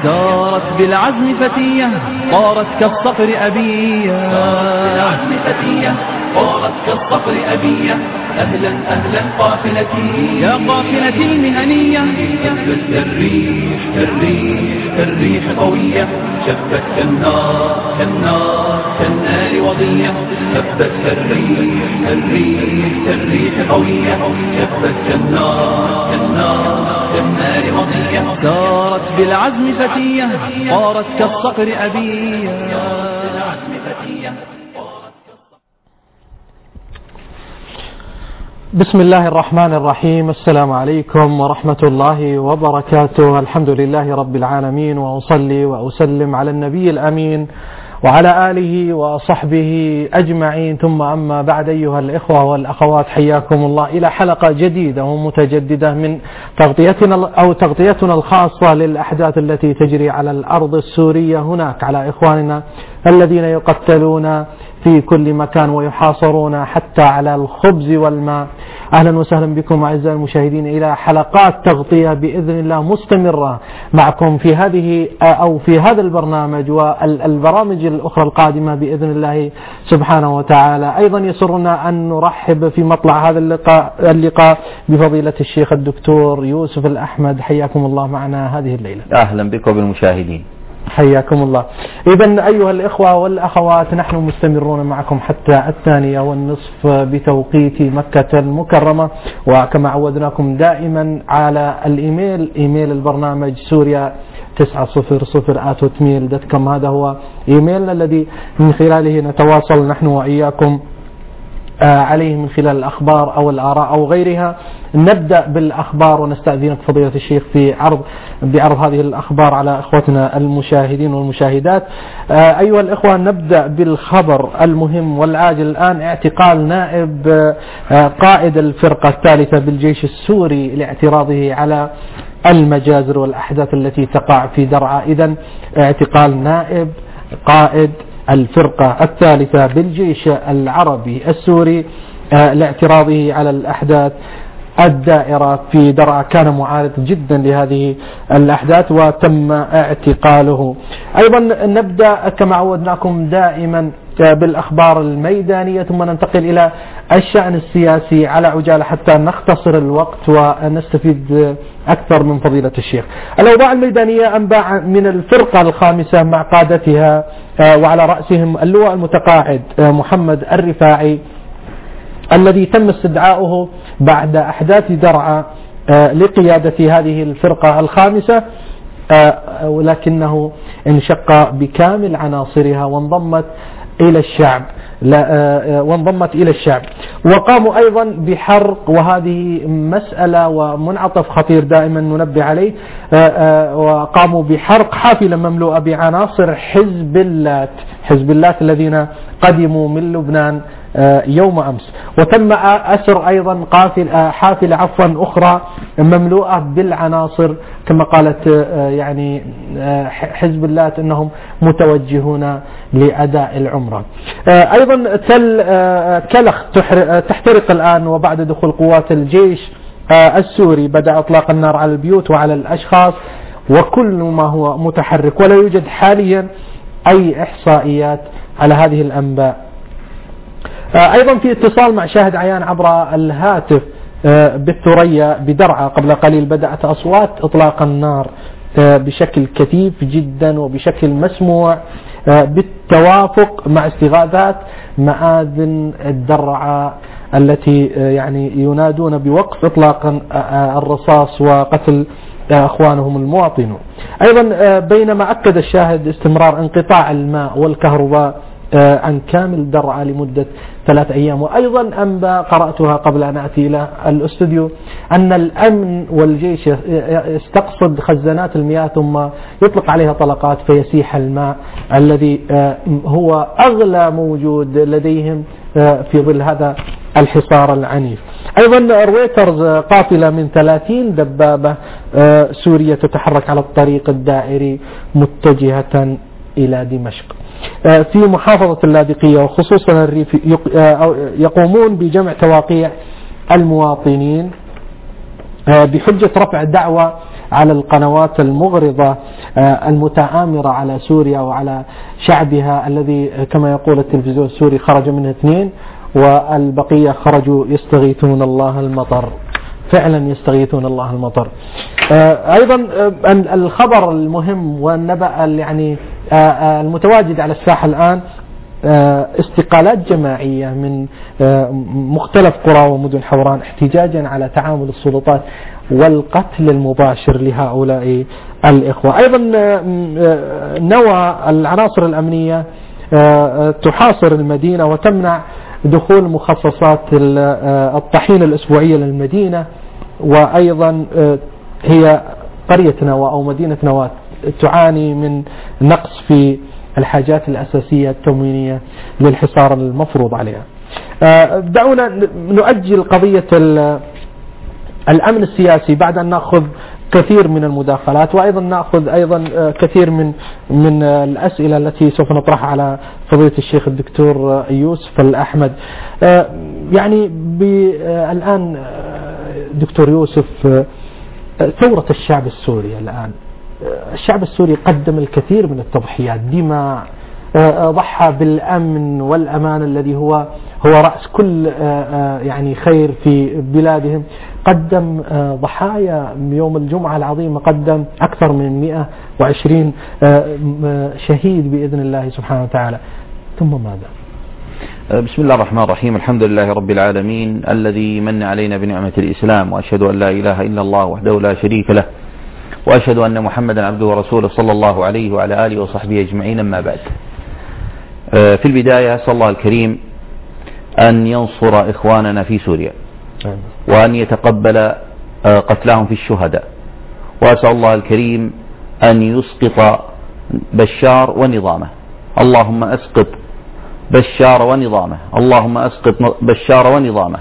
سارت بالعزم فتية طارت كالصقر أبية، طارت كالصقر أبية. أهلا أهلا قافلتي يا قافلتي المهنية، شفت الريح الريح قوية، شفت كالنار وضية، شفت الريح قوية، شفت كالنار وضية. سارت بالعزم فتية طارت كالصقر أبية. بسم الله الرحمن الرحيم. السلام عليكم ورحمة الله وبركاته. الحمد لله رب العالمين، وأصلي وأسلم على النبي الأمين وعلى آله وصحبه أجمعين، ثم أما بعد. أيها الإخوة والأخوات، حياكم الله إلى حلقة جديدة ومتجددة من تغطيتنا الخاصة للأحداث التي تجري على الأرض السورية هناك، على إخواننا الذين يقتلون في كل مكان ويحاصرون حتى على الخبز والماء. أهلا وسهلا بكم أعزائي المشاهدين إلى حلقات تغطية بإذن الله مستمرة معكم في هذا البرنامج والبرامج الأخرى القادمة بإذن الله سبحانه وتعالى. أيضا يسرنا أن نرحب في مطلع هذا اللقاء بفضيلة الشيخ الدكتور يوسف الأحمد. حياكم الله معنا هذه الليلة. أهلا بكم بالمشاهدين. حياكم الله. إذن أيها الإخوة والأخوات، نحن مستمرون معكم حتى 2:30 بتوقيت مكة المكرمة، وكما عودناكم دائما على إيميل البرنامج سوريا 900@hotmail.com. هذا هو إيميلنا الذي من خلاله نتواصل نحن وإياكم عليه من خلال الأخبار أو الآراء أو غيرها. نبدأ بالأخبار ونستأذنك فضيلة الشيخ بعرض هذه الأخبار على إخوتنا المشاهدين والمشاهدات. أيها الإخوة، نبدأ بالخبر المهم والعاجل الآن. اعتقال نائب قائد الفرقة الثالثة بالجيش السوري لاعتراضه على المجازر والأحداث التي تقع في درعا. إذن اعتقال نائب قائد الفرقة الثالثة بالجيش العربي السوري لاعتراضه على الأحداث الدائرة في درعا. كان معارض جدا لهذه الأحداث وتم اعتقاله. أيضا نبدأ كما عودناكم دائما بالأخبار الميدانية، ثم ننتقل إلى الشأن السياسي على عجالة حتى نختصر الوقت ونستفيد أكثر من فضيلة الشيخ. الأوضاع الميدانية أنباء من الفرقة الخامسة مع قادتها وعلى رأسهم اللواء المتقاعد محمد الرفاعي، الذي تم استدعاؤه بعد أحداث درعا لقيادة هذه الفرقة الخامسة، ولكنه انشق بكامل عناصرها وانضمت إلى الشعب. وقاموا أيضا بحرق، وهذه مسألة ومنعطف خطير دائما ننبه عليه، وقاموا بحرق حافلة مملوءة بعناصر حزب اللات الذين قدموا من لبنان يوم أمس. وتم أسر أيضا حافلة أخرى مملوءة بالعناصر كما قالت يعني حزب اللات أنهم متوجهون لأداء العمرة. أيضا كلخ تحترق الآن، وبعد دخول قوات الجيش السوري بدأ إطلاق النار على البيوت وعلى الأشخاص وكل ما هو متحرك، ولا يوجد حاليا أي إحصائيات على هذه الأنباء. أيضا في اتصال مع شاهد عيان عبر الهاتف بالثريا بدرعا قبل قليل، بدأت أصوات إطلاق النار بشكل كثيف جدا وبشكل مسموع بالتوافق مع استغاثات مآذن الدرعا التي يعني ينادون بوقف إطلاق الرصاص وقتل أخوانهم المواطنون. أيضا بينما أكد الشاهد استمرار انقطاع الماء والكهرباء عن كامل درعا لمدة 3 أيام. وأيضا أنباء قرأتها قبل أن أتي إلى الاستوديو أن الأمن والجيش يستقصد خزانات المياه ثم يطلق عليها طلقات فيسيح الماء الذي هو أغلى موجود لديهم في ظل هذا الحصار العنيف. أيضا رويترز قافلة من 30 دبابة سورية تتحرك على الطريق الدائري متجهة إلى دمشق. في محافظة اللاذقية وخصوصا الريف يقومون بجمع تواقيع المواطنين بحجة رفع دعوى على القنوات المغرضة المتآمرة على سوريا وعلى شعبها الذي كما يقول التلفزيون السوري خرج منه 2 والبقية خرجوا يستغيثون الله المطر، فعلا يستغيثون الله المطر. أيضا الخبر المهم والنبأ يعني المتواجد على الساحة الآن استقالات جماعية من مختلف قرى ومدن حوران احتجاجا على تعامل السلطات والقتل المباشر لهؤلاء الإخوة. أيضا نوى العناصر الأمنية تحاصر المدينة وتمنع دخول مخصصات الطحين الأسبوعية للمدينة، وأيضا هي قرية نواة أو مدينة نواة تعاني من نقص في الحاجات الأساسية التموينية للحصار المفروض عليها. دعونا نؤجل قضية الأمن السياسي بعد أن نأخذ كثير من المداخلات، وأيضا نأخذ أيضا كثير من الأسئلة التي سوف نطرحها على فضيلة الشيخ الدكتور يوسف الأحمد. يعني الآن دكتور يوسف، ثورة الشعب السوري الآن، الشعب السوري قدم الكثير من التضحيات، دماء، ضحى بالأمن والأمان الذي هو رأس كل يعني خير في بلادهم، قدم ضحايا يوم الجمعة العظيمة، قدم أكثر من 120 شهيد بإذن الله سبحانه وتعالى، ثم ماذا؟ بسم الله الرحمن الرحيم. الحمد لله رب العالمين الذي من علينا بنعمة الإسلام، وأشهد أن لا إله إلا الله وحده لا شريك له، وأشهد أن محمدا عبده ورسوله صلى الله عليه وعلى آله وصحبه أجمعين. أما بعد، في البداية أسأل الله الكريم أن ينصر إخواننا في سوريا وأن يتقبل قتلاهم في الشهداء، وأسأل الله الكريم أن يسقط بشار ونظامه. اللهم أسقط بشار ونظامه، اللهم أسقط بشار ونظامه.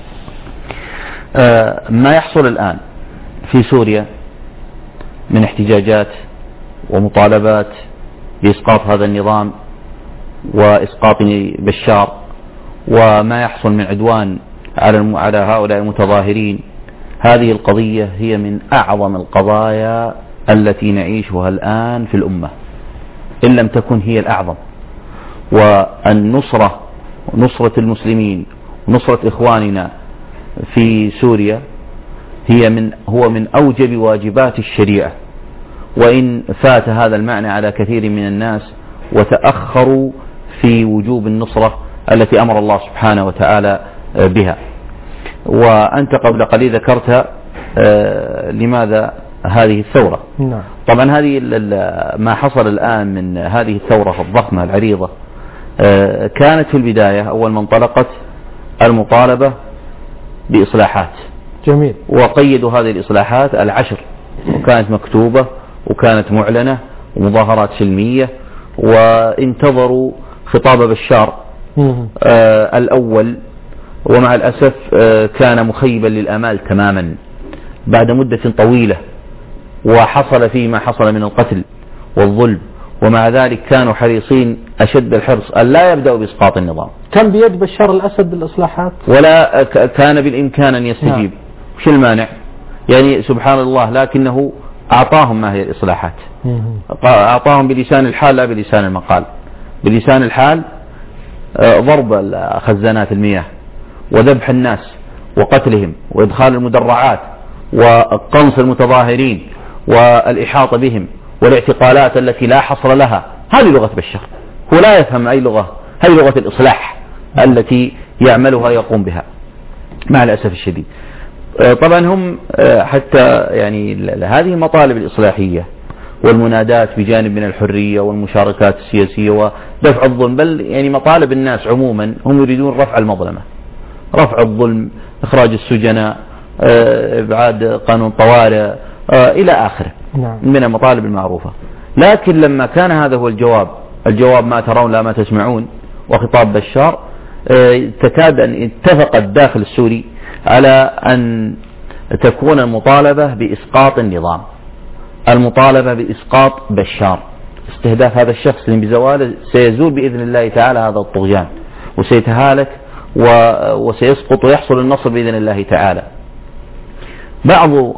ما يحصل الآن في سوريا من احتجاجات ومطالبات بإسقاط هذا النظام وإسقاط بشار، وما يحصل من عدوان على هؤلاء المتظاهرين، هذه القضية هي من أعظم القضايا التي نعيشها الآن في الأمة، إن لم تكن هي الأعظم. والنصرة، نصرة المسلمين ونصرة إخواننا في سوريا هو من أوجب واجبات الشريعة، وإن فات هذا المعنى على كثير من الناس وتأخروا في وجوب النصرة التي أمر الله سبحانه وتعالى بها. وأنت قبل قليل ذكرت لماذا هذه الثورة. طبعا هذه ما حصل الآن من هذه الثورة الضخمة العريضة كانت في البداية أول ما انطلقت المطالبة بإصلاحات. جميل. وقيدوا هذه الإصلاحات 10، وكانت مكتوبة وكانت معلنة ومظاهرات سلمية، وانتظروا خطاب بشار الأول، ومع الأسف كان مخيبا للآمال تماما بعد مدة طويلة، وحصل فيه ما حصل من القتل والظلم، ومع ذلك كانوا حريصين أشد الحرص أن لا يبدأوا بإسقاط النظام. كان بيد بشار الأسد الإصلاحات، ولا كان بالإمكان أن يستجيب. شو المانع؟ يعني سبحان الله، لكنه أعطاهم ما هي الإصلاحات، أعطاهم بلسان الحال لا بلسان المقال. بلسان الحال ضرب خزانات المياه وذبح الناس وقتلهم وإدخال المدرعات وقنص المتظاهرين والإحاطة بهم والاعتقالات التي لا حصر لها. هذه لغة بشار، هو لا يفهم أي لغة، هذه لغة الإصلاح التي يعملها يقوم بها مع الأسف الشديد. طبعا هم حتى يعني هذه المطالب الإصلاحية والمنادات بجانب من الحرية والمشاركات السياسية ودفع الظلم، بل يعني مطالب الناس عموما هم يريدون رفع المظلمة، رفع الظلم، إخراج السجناء، إبعاد قانون طوارئ إلى آخره من المطالب المعروفة. لكن لما كان هذا هو الجواب ما ترون لا ما تسمعون، وخطاب بشار، تكاد أن اتفق الداخل السوري على أن تكون المطالبة بإسقاط النظام، المطالبة بإسقاط بشار، استهداف هذا الشخص اللي بزواله سيزول بإذن الله تعالى هذا الطغيان وسيتهالك وسيسقط ويحصل النصر بإذن الله تعالى. بعض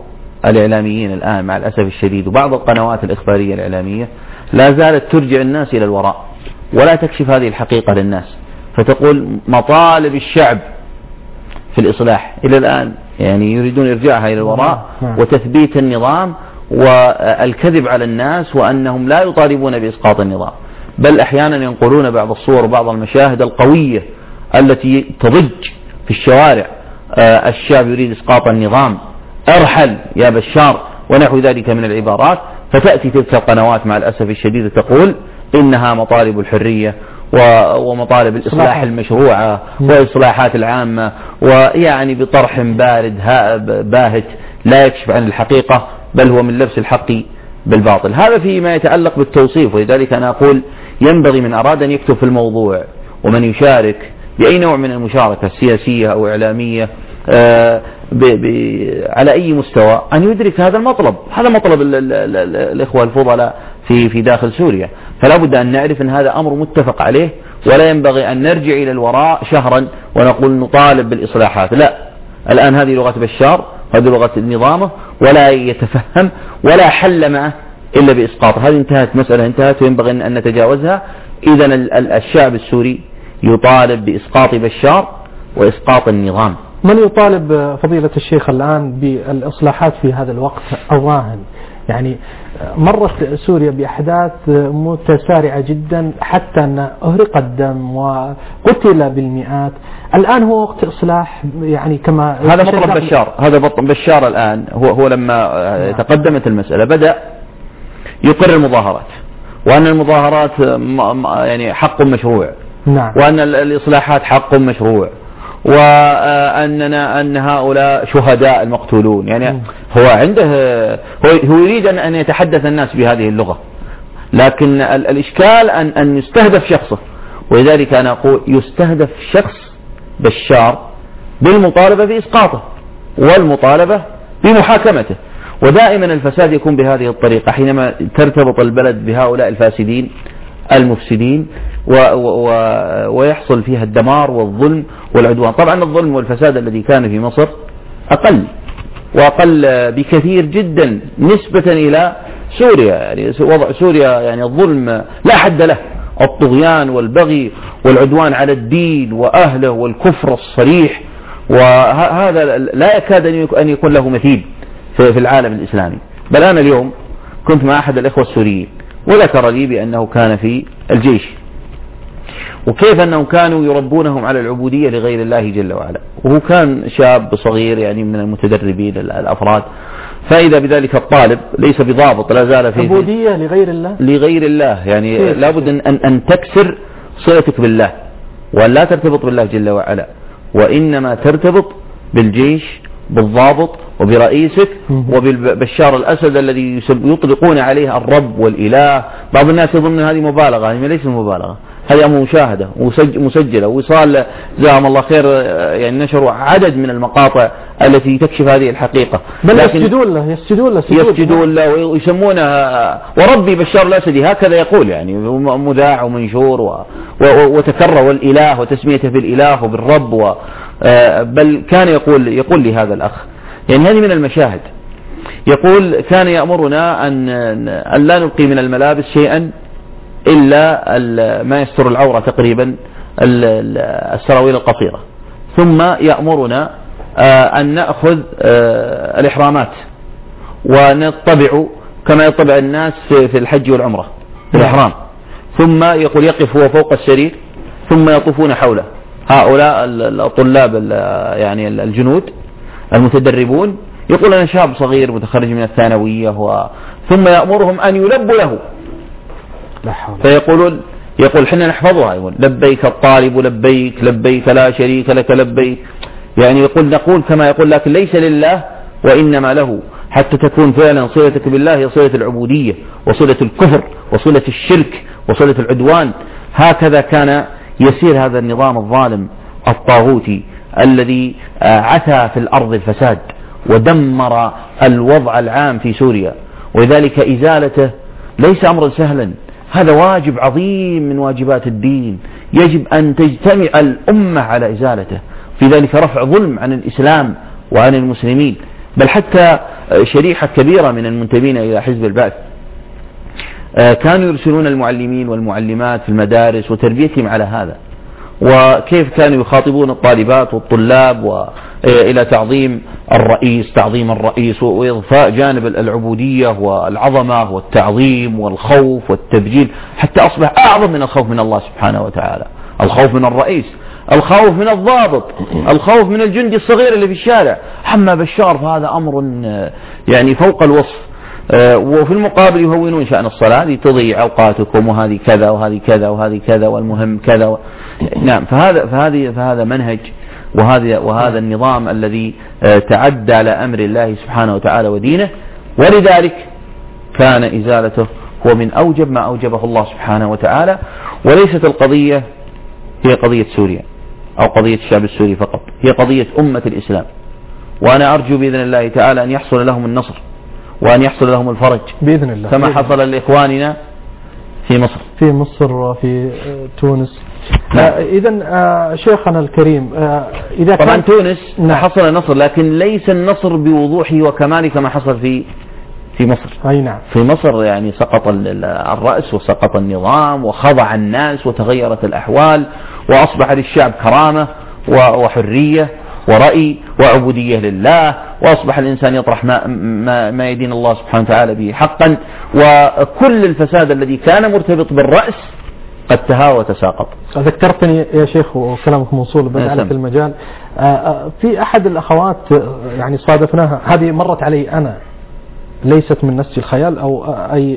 الإعلاميين الآن مع الأسف الشديد وبعض القنوات الإخبارية الإعلامية لا زالت ترجع الناس إلى الوراء ولا تكشف هذه الحقيقة للناس، فتقول مطالب الشعب في الإصلاح إلى الآن يعني يريدون إرجاعها إلى الوراء وتثبيت النظام والكذب على الناس وأنهم لا يطالبون بإسقاط النظام، بل أحيانا ينقلون بعض الصور وبعض المشاهد القوية التي تضج في الشوارع، الشعب يريد إسقاط النظام، ارحل يا بشار ونحو ذلك من العبارات، فتأتي تلك القنوات مع الأسف الشديد تقول إنها مطالب الحرية ومطالب الإصلاح المشروعة والإصلاحات العامة، ويعني بطرح بارد باهت لا يكشف عن الحقيقة بل هو من لبس الحق بالباطل. هذا فيما يتعلق بالتوصيف، ولذلك أنا أقول ينبغي من أراد أن يكتب في الموضوع ومن يشارك بأي نوع من المشاركة السياسية أو إعلامية على أي مستوى أن يدرك هذا المطلب. هذا مطلب الإخوة الفضلاء في داخل سوريا، فلا بد أن نعرف أن هذا أمر متفق عليه، ولا ينبغي أن نرجع إلى الوراء شهرا ونقول نطالب بالإصلاحات. لا، الآن هذه لغة بشار، هذه لغة نظامه، ولا يتفهم ولا حل معه إلا بإسقاط. هذه انتهت، مسألة انتهت وينبغي أن نتجاوزها. إذن الشعب السوري يطالب بإسقاط بشار وإسقاط النظام. من يطالب فضيلة الشيخ الآن بالإصلاحات في هذا الوقت الراهن؟ يعني مرت سوريا بأحداث متسارعة جدا حتى أن أهرق الدم وقتل بالمئات. الآن هو وقت إصلاح، يعني كما هذا مطلب بشار. هذا بشار الآن هو لما تقدمت المسألة بدأ يقر المظاهرات، وأن المظاهرات يعني حق مشروع، نعم، وأن الإصلاحات حق مشروع، وأن هؤلاء شهداء المقتولون. يعني هو عنده هو يريد أن يتحدث الناس بهذه اللغة، لكن الإشكال أن يستهدف شخصه، ولذلك أنا أقول يستهدف شخص بشار بالمطالبة بإسقاطه والمطالبة بمحاكمته. ودائما الفساد يكون بهذه الطريقة حينما ترتبط البلد بهؤلاء الفاسدين المفسدين ويحصل فيها الدمار والظلم والعدوان. طبعا الظلم والفساد الذي كان في مصر أقل وأقل بكثير جدا نسبة إلى سوريا. يعني وضع سوريا يعني الظلم لا حد له، الطغيان والبغي والعدوان على الدين وأهله والكفر الصريح، وهذا لا يكاد أن يكون له مثيل في العالم الإسلامي. بل أنا اليوم كنت مع أحد الإخوة السوريين وذكر لي بأنه كان في الجيش، وكيف أنهم كانوا يربونهم على العبودية لغير الله جل وعلا، وهو كان شاب صغير يعني من المتدربين الأفراد. فإذا بذلك الطالب ليس بضابط، لا زال في عبودية لغير الله، لغير الله يعني لابد أن تكسر صلتك بالله وأن لا ترتبط بالله جل وعلا، وإنما ترتبط بالجيش بالضابط وبرئيسك وبالبشار الأسد الذي يطلقون عليه الرب والإله. بعض الناس يظن هذه مبالغة، هذه ليست مبالغة، هذه مشاهدة مسجلة وصال جزاهم الله خير. يعني نشروا عدد من المقاطع التي تكشف هذه الحقيقة، بل يسجدون له ويسمونها وربي بشار الأسد، هكذا يقول، يعني مذاع ومنشور وتكرر والإله وتسميته بالإله وبالرب بل كان يقول لي هذا الأخ، يعني هذه من المشاهد. يقول كان يأمرنا أن لا نبقي من الملابس شيئا إلا ما يستر العورة تقريبا، السراويل القصيرة، ثم يأمرنا أن نأخذ الإحرامات ونطبع كما يطبع الناس في الحج والعمرة في الإحرام، ثم يقول يقف هو فوق السرير ثم يطوفون حوله هؤلاء الطلاب يعني الجنود المتدربون. يقول أنا شاب صغير متخرج من الثانوية ثم يأمرهم أن يلبوا له، فيقول حنا نحفظها، يقول لبيك الطالب لبيك، لبيك لا شريك لك لبيك. يعني نقول كما يقول، لكن ليس لله وإنما له، حتى تكون فعلا صلتك بالله هي صلة العبودية وصلة الكفر وصلة الشرك وصلة العدوان. هكذا كان يسير هذا النظام الظالم الطاغوتي الذي عثى في الأرض الفساد ودمر الوضع العام في سوريا، ولذلك إزالته ليس أمرا سهلا، هذا واجب عظيم من واجبات الدين، يجب أن تجتمع الأمة على إزالته، في ذلك رفع ظلم عن الإسلام وعن المسلمين. بل حتى شريحة كبيرة من المنتمين إلى حزب البعث كانوا يرسلون المعلمين والمعلمات في المدارس وتربيتهم على هذا، وكيف كانوا يخاطبون الطالبات والطلاب إلى تعظيم الرئيس وإضفاء جانب العبودية والعظمة والتعظيم والخوف والتبجيل، حتى أصبح أعظم من الخوف من الله سبحانه وتعالى. الخوف من الرئيس، الخوف من الضابط، الخوف من الجندي الصغير اللي في الشارع. أما بشار فهذا أمر يعني فوق الوصف. وفي المقابل يهونون شأن الصلاة، تضيع أوقاتكم وهذه كذا وهذه كذا وهذه كذا والمهم كذا نعم. فهذا منهج وهذا النظام الذي تعدى على أمر الله سبحانه وتعالى ودينه، ولذلك كان إزالته هو من أوجب ما أوجبه الله سبحانه وتعالى. وليست القضية هي قضية سوريا أو قضية الشعب السوري فقط، هي قضية أمة الإسلام. وأنا أرجو بإذن الله تعالى أن يحصل لهم النصر وأن يحصل لهم الفرج بإذن الله، كما حصل لإخواننا في مصر وفي تونس. إذن شيخنا الكريم، إذا طبعا تونس حصل النصر، لكن ليس النصر بوضوحه وكماله كما حصل في مصر. أي نعم. في مصر يعني سقط الرأس وسقط النظام وخضع الناس وتغيرت الأحوال وأصبح للشعب كرامة وحرية ورأي وعبودية لله، وأصبح الإنسان يطرح ما يدين الله سبحانه وتعالى به حقا، وكل الفساد الذي كان مرتبط بالرأس قد تهاوى وتساقط. ذكرتني يا شيخ وكلامك موصول بس في المجال. في أحد الأخوات يعني صادفناها، هذه مرت علي أنا، ليست من نسج الخيال أو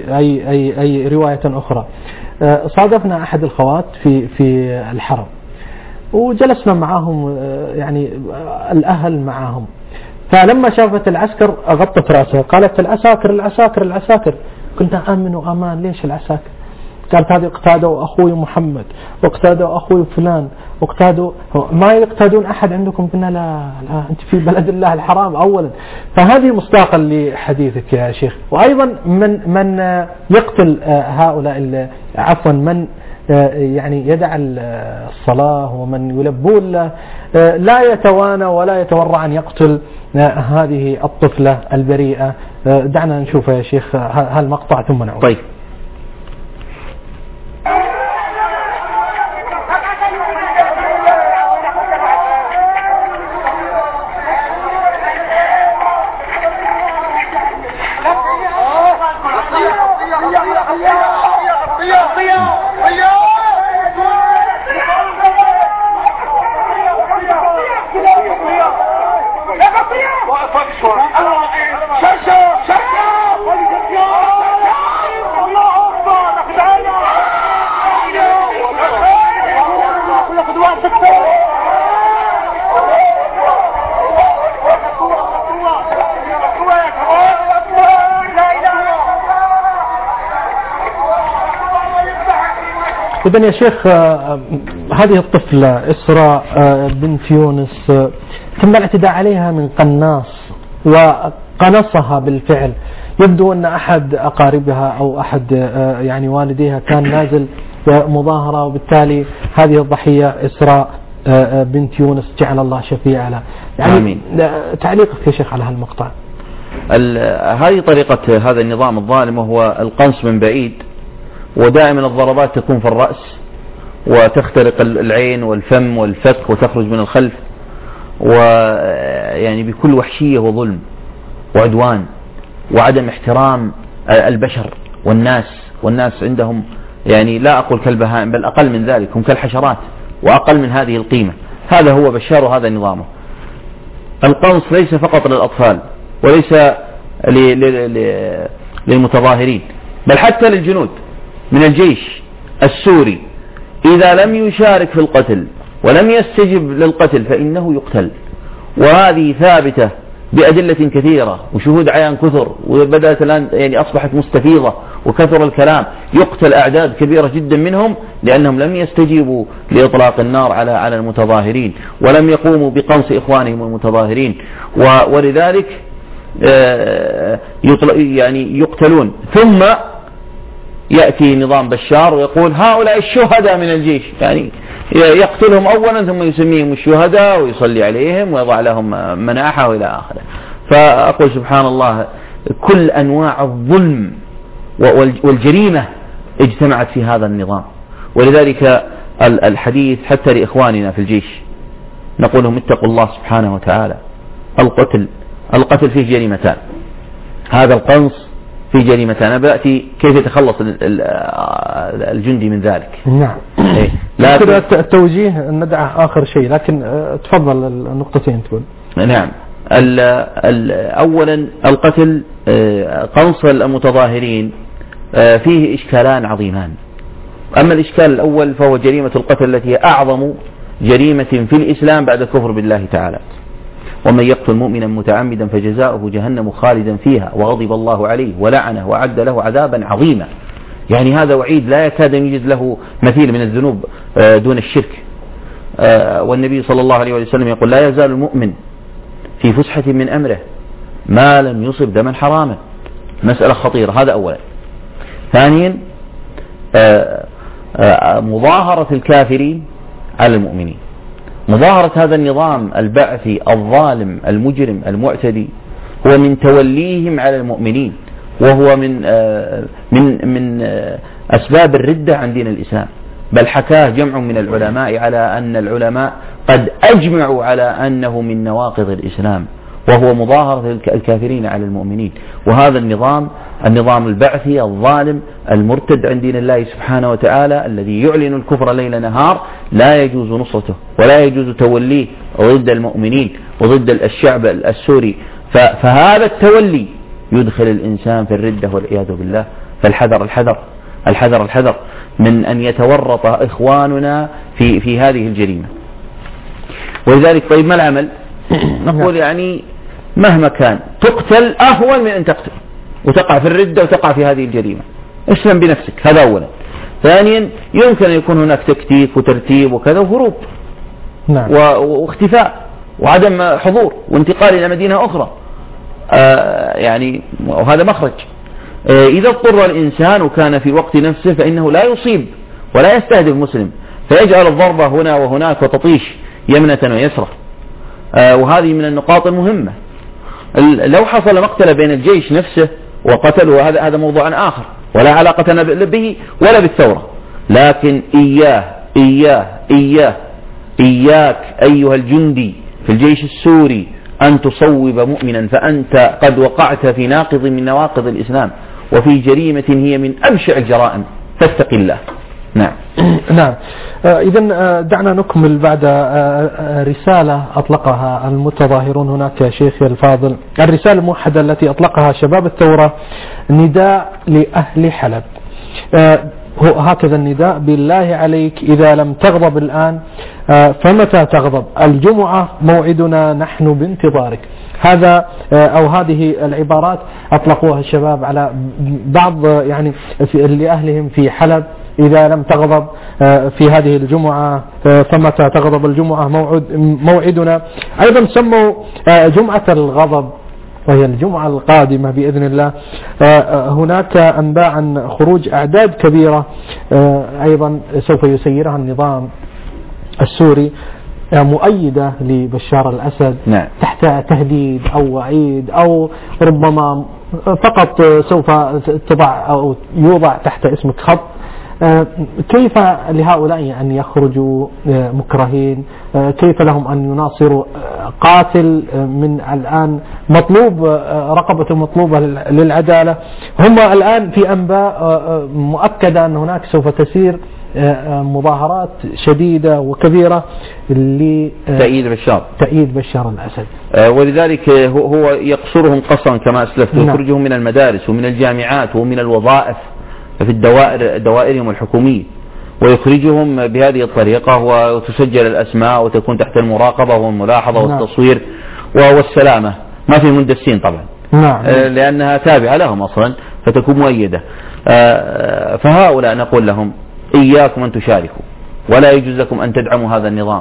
أي رواية أخرى. صادفنا أحد الأخوات في الحرم وجلسنا معهم، يعني الأهل معهم، فلما شافت العسكر غطت رأسها قالت العساكر. قلت آمن وأمان، ليش العساكر؟ قالت هذه اقتادوا أخوي محمد واقتادوا أخوي فلان واقتادوا، ما يقتادون أحد عندكم. قلنا لا أنت في بلد الله الحرام أولا. فهذه مصداقا لحديثك يا شيخ. وأيضا من يقتل هؤلاء، عفوا من يعني يدع الصلاة ومن يلبون له لا يتوانى ولا يتورع أن يقتل هذه الطفلة البريئة. دعنا نشوف يا شيخ هالمقطع ثم نعود. طيب. إذن يا شيخ، هذه الطفلة إسراء بنت يونس تم الاعتداء عليها من قناص وقنصها بالفعل. يبدو أن أحد أقاربها أو أحد يعني والديها كان نازل مظاهرة، وبالتالي هذه الضحية إسراء بنت يونس جعل الله شفيع لها. يعني آمين. تعليقك يا شيخ على هالمقطع؟ هذه طريقة هذا النظام الظالم، وهو القنص من بعيد، ودائما الضربات تكون في الرأس وتخترق العين والفم والفك وتخرج من الخلف، ويعني بكل وحشية وظلم وعدوان وعدم احترام البشر والناس عندهم يعني لا أقول كالبهائم بل أقل من ذلك، هم كالحشرات وأقل من هذه القيمة. هذا هو بشار وهذا نظامه. القنص ليس فقط للأطفال وليس للمتظاهرين، بل حتى للجنود من الجيش السوري إذا لم يشارك في القتل ولم يستجب للقتل فإنه يقتل. وهذه ثابتة بأدلة كثيرة وشهود عيان كثر، وبدأت الآن يعني أصبحت مستفيضة وكثر الكلام. يقتل أعداد كبيرة جدا منهم لأنهم لم يستجيبوا لإطلاق النار على المتظاهرين ولم يقوموا بقنص إخوانهم المتظاهرين، ولذلك يعني يقتلون. ثم يأتي نظام بشار ويقول هؤلاء الشهداء من الجيش، يعني يقتلهم أولا ثم يسميهم الشهداء ويصلي عليهم ويضع لهم مناحة وإلى آخره. فأقول سبحان الله كل أنواع الظلم والجريمة اجتمعت في هذا النظام. ولذلك الحديث حتى لإخواننا في الجيش نقول لهم اتقوا الله سبحانه وتعالى. القتل فيه جريمتان، هذا القنص فيه جريمتان. أنا بأتي كيف يتخلص الجندي من ذلك. نعم. لكن التوجيه ندعه آخر شيء، لكن تفضل النقطتين تقول. نعم. أولا القتل قنص المتظاهرين فيه إشكالان عظيمان. أما الإشكال الأول فهو جريمة القتل التي هي أعظم جريمة في الإسلام بعد الكفر بالله تعالى. ومن يقتل مؤمنا متعمدا فجزاؤه جهنم خالدا فيها وغضب الله عليه ولعنه وأعد له عذابا عظيما. يعني هذا وعيد لا يكاد يوجد له مثيل من الذنوب دون الشرك. والنبي صلى الله عليه وسلم يقول لا يزال المؤمن في فسحة من أمره ما لم يصب دما حراما. مسألة خطيرة. هذا أولا. ثانيا مظاهرة الكافرين على المؤمنين. مظاهرة هذا النظام البعثي الظالم المجرم المعتدي هو من توليهم على المؤمنين، وهو من أسباب الردة عن دين الإسلام. بل حكاه جمع من العلماء على أن العلماء قد أجمعوا على أنه من نواقض الإسلام، وهو مظاهرة الكافرين على المؤمنين. وهذا النظام البعثي الظالم المرتد عن دين الله سبحانه وتعالى الذي يعلن الكفر ليل نهار لا يجوز نصرته ولا يجوز توليه ضد المؤمنين وضد الشعب السوري. فهذا التولي يدخل الإنسان في الردة والعياذ بالله. فالحذر الحذر الحذر الحذر من أن يتورط إخواننا في هذه الجريمة. ولذلك طيب ما العمل؟ نقول يعني مهما كان تقتل أهون من أن تقتل وتقع في الردة وتقع في هذه الجريمة. اسلم بنفسك. هذا أولا. ثانيا يمكن أن يكون هناك تكتيك وترتيب وكذا وهروب. نعم. واختفاء وعدم حضور وانتقال إلى مدينة أخرى. يعني وهذا مخرج. إذا اضطر الإنسان وكان في وقت نفسه فإنه لا يصيب ولا يستهدف مسلم، فيجعل الضربة هنا وهناك وتطيش يمنة ويسرى. وهذه من النقاط المهمة. لو حصل مقتل بين الجيش نفسه وقتلوا هذا موضوع آخر ولا علاقة به ولا بالثورة. لكن إياك أيها الجندي في الجيش السوري أن تصوب مؤمنا، فأنت قد وقعت في ناقض من نواقض الإسلام وفي جريمة هي من أبشع الجرائم. فاتق الله. نعم. نعم. إذن دعنا نكمل بعد رسالة أطلقها المتظاهرون هناك يا شيخ الفاضل. الرسالة الموحدة التي أطلقها شباب الثورة نداء لأهل حلب. هكذا النداء: بالله عليك إذا لم تغضب الآن فمتى تغضب؟ الجمعة موعدنا نحن بانتظارك. هذا أو هذه العبارات أطلقوها الشباب على بعض يعني لأهلهم في حلب. إذا لم تغضب في هذه الجمعة فمتى تغضب؟ الجمعة موعدنا. أيضا سموا جمعة الغضب وهي الجمعة القادمة بإذن الله. هناك أنباء عن خروج أعداد كبيرة أيضا سوف يسيرها النظام السوري مؤيدة لبشار الأسد. نعم. تحت تهديد أو وعيد أو ربما فقط سوف تضع أو يوضع تحت اسمك خط. كيف لهؤلاء أن يخرجوا مكرهين؟ كيف لهم أن يناصروا قاتل من الآن مطلوب رقبة مطلوبة للعدالة؟ هم الآن في أنباء مؤكدة أن هناك سوف تسير مظاهرات شديدة وكبيرة لتأييد بشار الأسد. ولذلك هو يقصرهم قصرا كما أسلفت، ويخرجهم من المدارس ومن الجامعات ومن الوظائف في دوائرهم الحكومية، ويخرجهم بهذه الطريقة وتسجل الأسماء وتكون تحت المراقبة والملاحظة والتصوير والسلامة. ما في مندسين طبعا. نعم. لأنها تابعة لهم أصلا فتكون مؤيدة. فهؤلاء نقول لهم إياكم أن تشاركوا، ولا يجوز لكم أن تدعموا هذا النظام.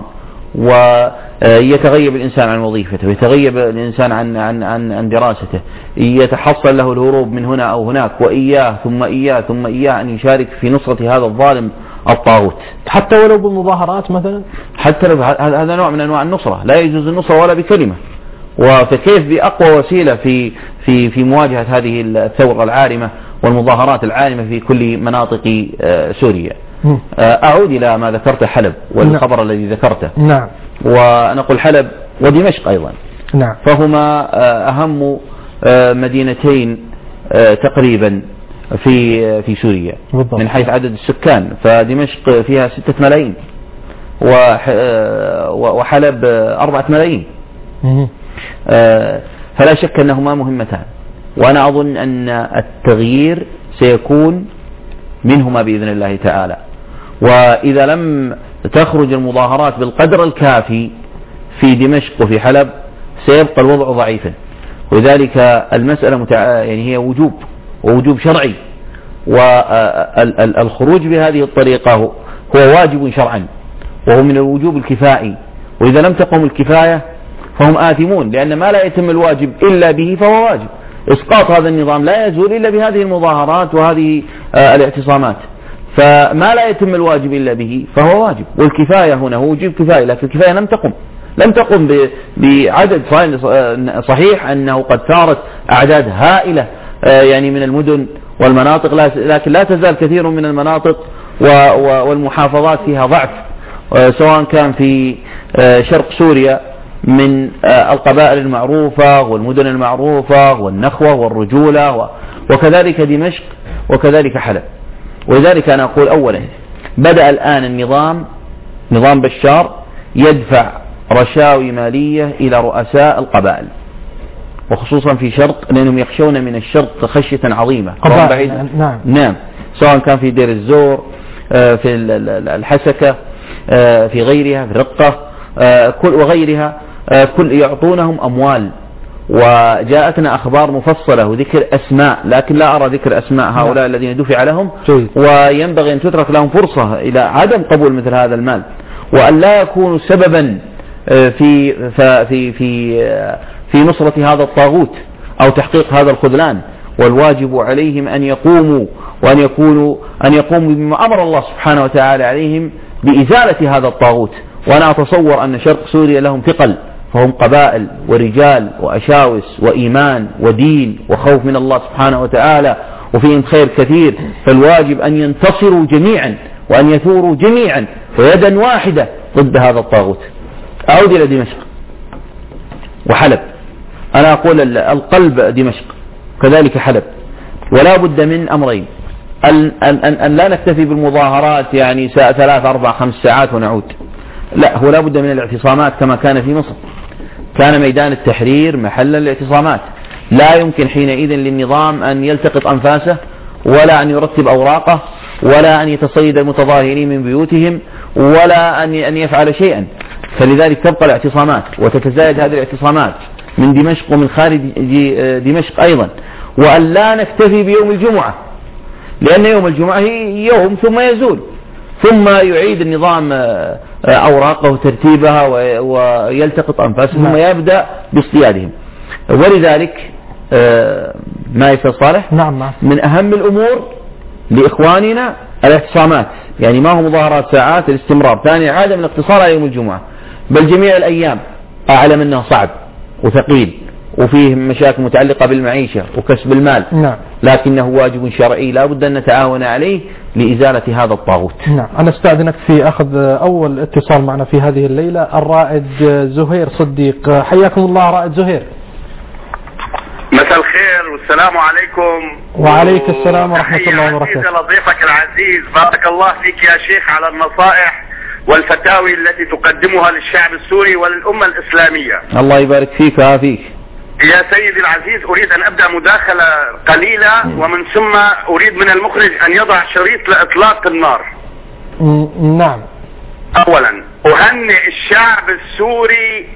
ويتغيب الإنسان عن وظيفته، ويتغيب الإنسان عن دراسته، يتحصل له الهروب من هنا أو هناك، وإياه ثم إياه أن يشارك في نصرة هذا الظالم الطاغوت، حتى ولو بالمظاهرات مثلا. حتى لو هذا نوع من أنواع النصرة، لا يجوز النصرة ولا بكلمة. فكيف بأقوى وسيلة في مواجهة هذه الثورة العارمة والمظاهرات العارمة في كل مناطق سوريا. أعود إلى ما ذكرت حلب والخبر الذي ذكرته. نعم. ونقول حلب ودمشق أيضا. نعم. فهما أهم مدينتين تقريبا في سوريا بالضبط. من حيث عدد السكان، فدمشق فيها 6 ملايين وحلب 4 ملايين. فلا شك أنهما مهمتان، وأنا أظن أن التغيير سيكون منهما بإذن الله تعالى. وإذا لم تخرج المظاهرات بالقدر الكافي في دمشق وفي حلب سيبقى الوضع ضعيفا، وذلك المسألة يعني هي ووجوب شرعي، والخروج بهذه الطريقة هو واجب شرعا، وهو من الوجوب الكفائي، وإذا لم تقم الكفاية فهم آثمون، لأن ما لا يتم الواجب إلا به فهو واجب. إسقاط هذا النظام لا يزول إلا بهذه المظاهرات وهذه الاعتصامات، فما لا يتم الواجب إلا به فهو واجب. والكفاية هنا هو وجوب كفاية، لكن الكفاية لم تقم بعدد صحيح أنه قد ثارت أعداد هائلة يعني من المدن والمناطق، لكن لا تزال كثير من المناطق والمحافظات فيها ضعف، سواء كان في شرق سوريا من القبائل المعروفة والمدن المعروفة والنخوة والرجولة، وكذلك دمشق وكذلك حلب. ولذلك أنا أقول أولا بدأ الآن نظام بشار يدفع رشاوي مالية إلى رؤساء القبائل، وخصوصا في شرق، لأنهم يخشون من الشرق خشية عظيمة. نعم، سواء كان في دير الزور، في الحسكة، في غيرها، في الرقة وغيرها، كل يعطونهم أموال. وجاءتنا أخبار مفصلة وذكر أسماء، لكن لا أرى ذكر أسماء هؤلاء الذين دفع لهم، وينبغي أن تترك لهم فرصة إلى عدم قبول مثل هذا المال، وأن لا يكونوا سببا في نصرة هذا الطاغوت أو تحقيق هذا الخذلان. والواجب عليهم أن يقوموا بما أمر الله سبحانه وتعالى عليهم بإزالة هذا الطاغوت. وأنا أتصور أن شرق سوريا لهم ثقل، فهم قبائل ورجال وأشاوس وإيمان ودين وخوف من الله سبحانه وتعالى، وفيهم خير كثير، فالواجب أن ينتصروا جميعا وأن يثوروا جميعا ويدا واحدة ضد هذا الطاغوت. أعود إلى دمشق وحلب. أنا أقول القلب دمشق كذلك حلب، ولا بد من أمرين: أن لا نكتفي بالمظاهرات يعني 3 4 5 ساعات ونعود، لا، هو لا بد من الاعتصامات كما كان في مصر. كان ميدان التحرير محلا للاعتصامات، لا يمكن حينئذ للنظام أن يلتقط أنفاسه، ولا أن يرتب أوراقه، ولا أن يتصيد المتظاهرين من بيوتهم، ولا أن يفعل شيئا. فلذلك تبقى الاعتصامات، وتتزايد هذه الاعتصامات من دمشق ومن خارج دمشق أيضا. وأن لا نكتفي بيوم الجمعة، لأن يوم الجمعة يوم ثم يزول، ثم يعيد النظام أوراقه وترتيبها ويلتقط أنفاسه، ثم يبدأ باصطيادهم. ولذلك ما يفعل صالح من أهم الأمور لإخواننا الاعتصامات، يعني ما هو مظاهرات ساعات، الاستمرار. ثاني عدم الاقتصار على يوم الجمعة، بل جميع الأيام. أعلم أنه صعب وثقيل وفيه مشاكل متعلقة بالمعيشة وكسب المال، لكنه واجب شرعي لا بد أن نتعاون عليه لإزالة هذا الطاغوت. نعم. أنا استأذنك في أخذ أول اتصال معنا في هذه الليلة، الرائد زهير صديق. حياكم الله رائد زهير. مساء الخير والسلام عليكم. وعليك السلام ورحمة الله وبركاته. لضيفك العزيز، بارك الله فيك يا شيخ على النصائح والفتاوي التي تقدمها للشعب السوري وللأمة الإسلامية. الله يبارك فيك وعافيك. يا سيدي العزيز، أريد أن أبدأ مداخلة قليلة، ومن ثم أريد من المخرج أن يضع شريط لإطلاق النار. نعم. أولا أهنئ الشعب السوري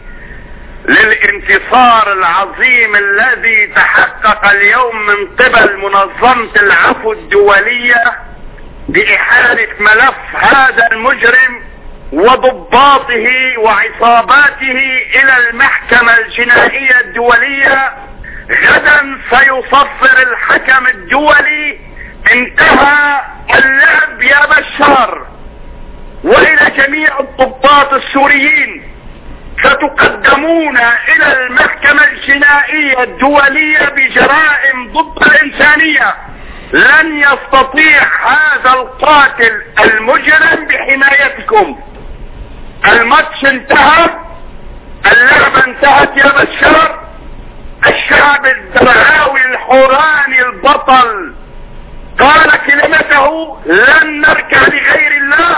للانتصار العظيم الذي تحقق اليوم من قبل منظمة العفو الدولية بإحالة ملف هذا المجرم وضباطه وعصاباته إلى المحكمة الجنائية الدولية. غدا سيصفر الحكم الدولي. انتهى اللعب يا بشار. وإلى جميع الضباط السوريين، ستقدمون الى المحكمة الجنائية الدولية بجرائم ضد الانسانية. لن يستطيع هذا القاتل المجرم بحمايتكم. الماتش انتهى، اللعبة انتهت يا بشار. الشعب الدرعاوي الحوراني البطل قال كلمته: لن نركع لغير الله،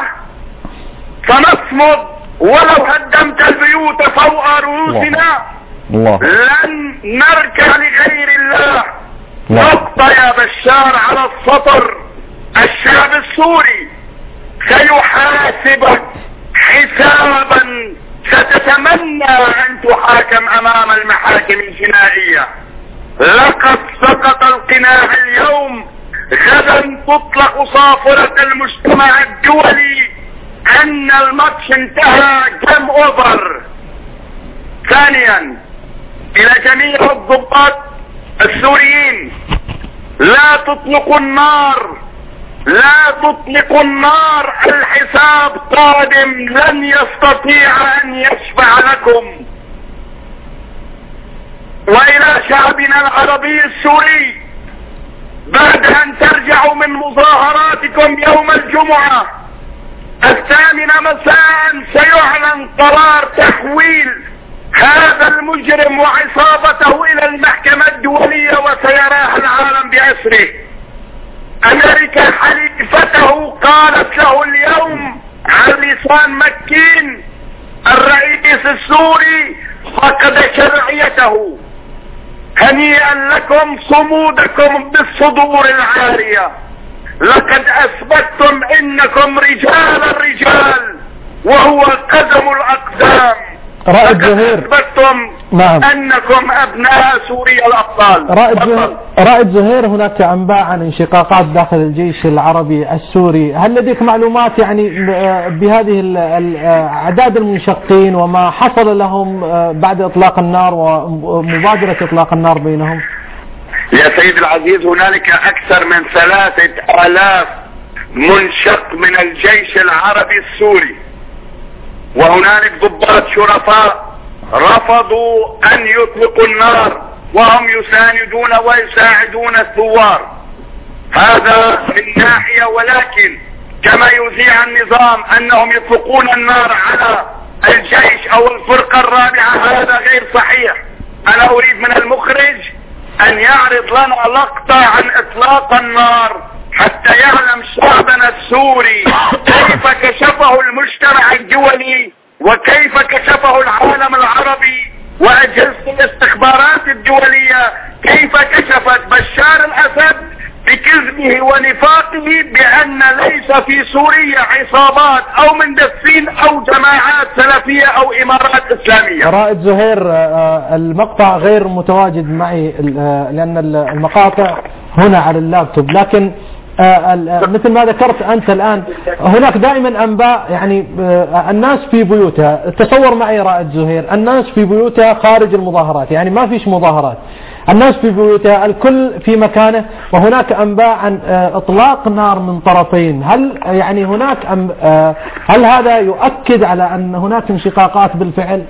سنصمد ولو هدمت البيوت فوق رؤوسنا. لن نركع لغير الله. نقطة يا بشار على السطر. الشعب السوري سيحاسبك حسابا ستتمنى ان تحاكم امام المحاكم الجنائية. لقد سقط القناع اليوم، غدا تطلق صافرة المجتمع الدولي ان الماتش انتهى، جيم اوفر. ثانيا، الى جميع الضباط السوريين: لا تطلقوا النار، لا تطلقوا النار، الحساب قادم، لن يستطيع ان يشفع لكم. والى شعبنا العربي السوري: بعد ان ترجعوا من مظاهراتكم يوم الجمعة 8 مساء سيعلن قرار تحويل هذا المجرم وعصابته الى المحكمة الدولية، وسيراها العالم بأسره. امريكا حليفته قالت له اليوم على لسان مكين: الرئيس السوري فقد شرعيته، هنيئا لكم صمودكم بالصدور العارية، لقد اثبتتم انكم رجال الرجال وهو قدم الاقدام، رائد زهير. اثبتتم نعم. انكم ابناء سوريا الابطال. رائد زهير، هناك انباء عن انشقاقات داخل الجيش العربي السوري، هل لديك معلومات يعني بهذه الاعداد المنشقين وما حصل لهم بعد اطلاق النار ومبادرة اطلاق النار بينهم؟ يا سيد العزيز، هنالك اكثر من 3000 منشق من الجيش العربي السوري، وهنالك ضباط شرفاء رفضوا ان يطلقوا النار وهم يساندون ويساعدون الثوار. هذا من ناحية، ولكن كما يذيع النظام انهم يطلقون النار على الجيش او الفرقة الرابعة، هذا غير صحيح. انا اريد من المخرج ان يعرض لنا لقطة عن اطلاق النار حتى يعلم شعبنا السوري كيف كشفه المجتمع الدولي وكيف كشفه العالم العربي واجهزة الاستخبارات الدولية، كيف كشفت بشار الاسد بكذبه ونفاقه بان ليس في سوريا عصابات او مندسين او جماعات سلفية او امارات اسلامية. رائد زهير، المقطع غير متواجد معي لان المقاطع هنا على اللابتوب، لكن مثل ما ذكرت أنت الآن هناك دائما أنباء، يعني الناس في بيوتها، تصور معي رائد زهير، الناس في بيوتها خارج المظاهرات، يعني ما فيش مظاهرات، الناس في بيوتها، الكل في مكانه، وهناك أنباء عن إطلاق نار من طرفين. هل يعني هناك هل هذا يؤكد على أن هناك انشقاقات بالفعل؟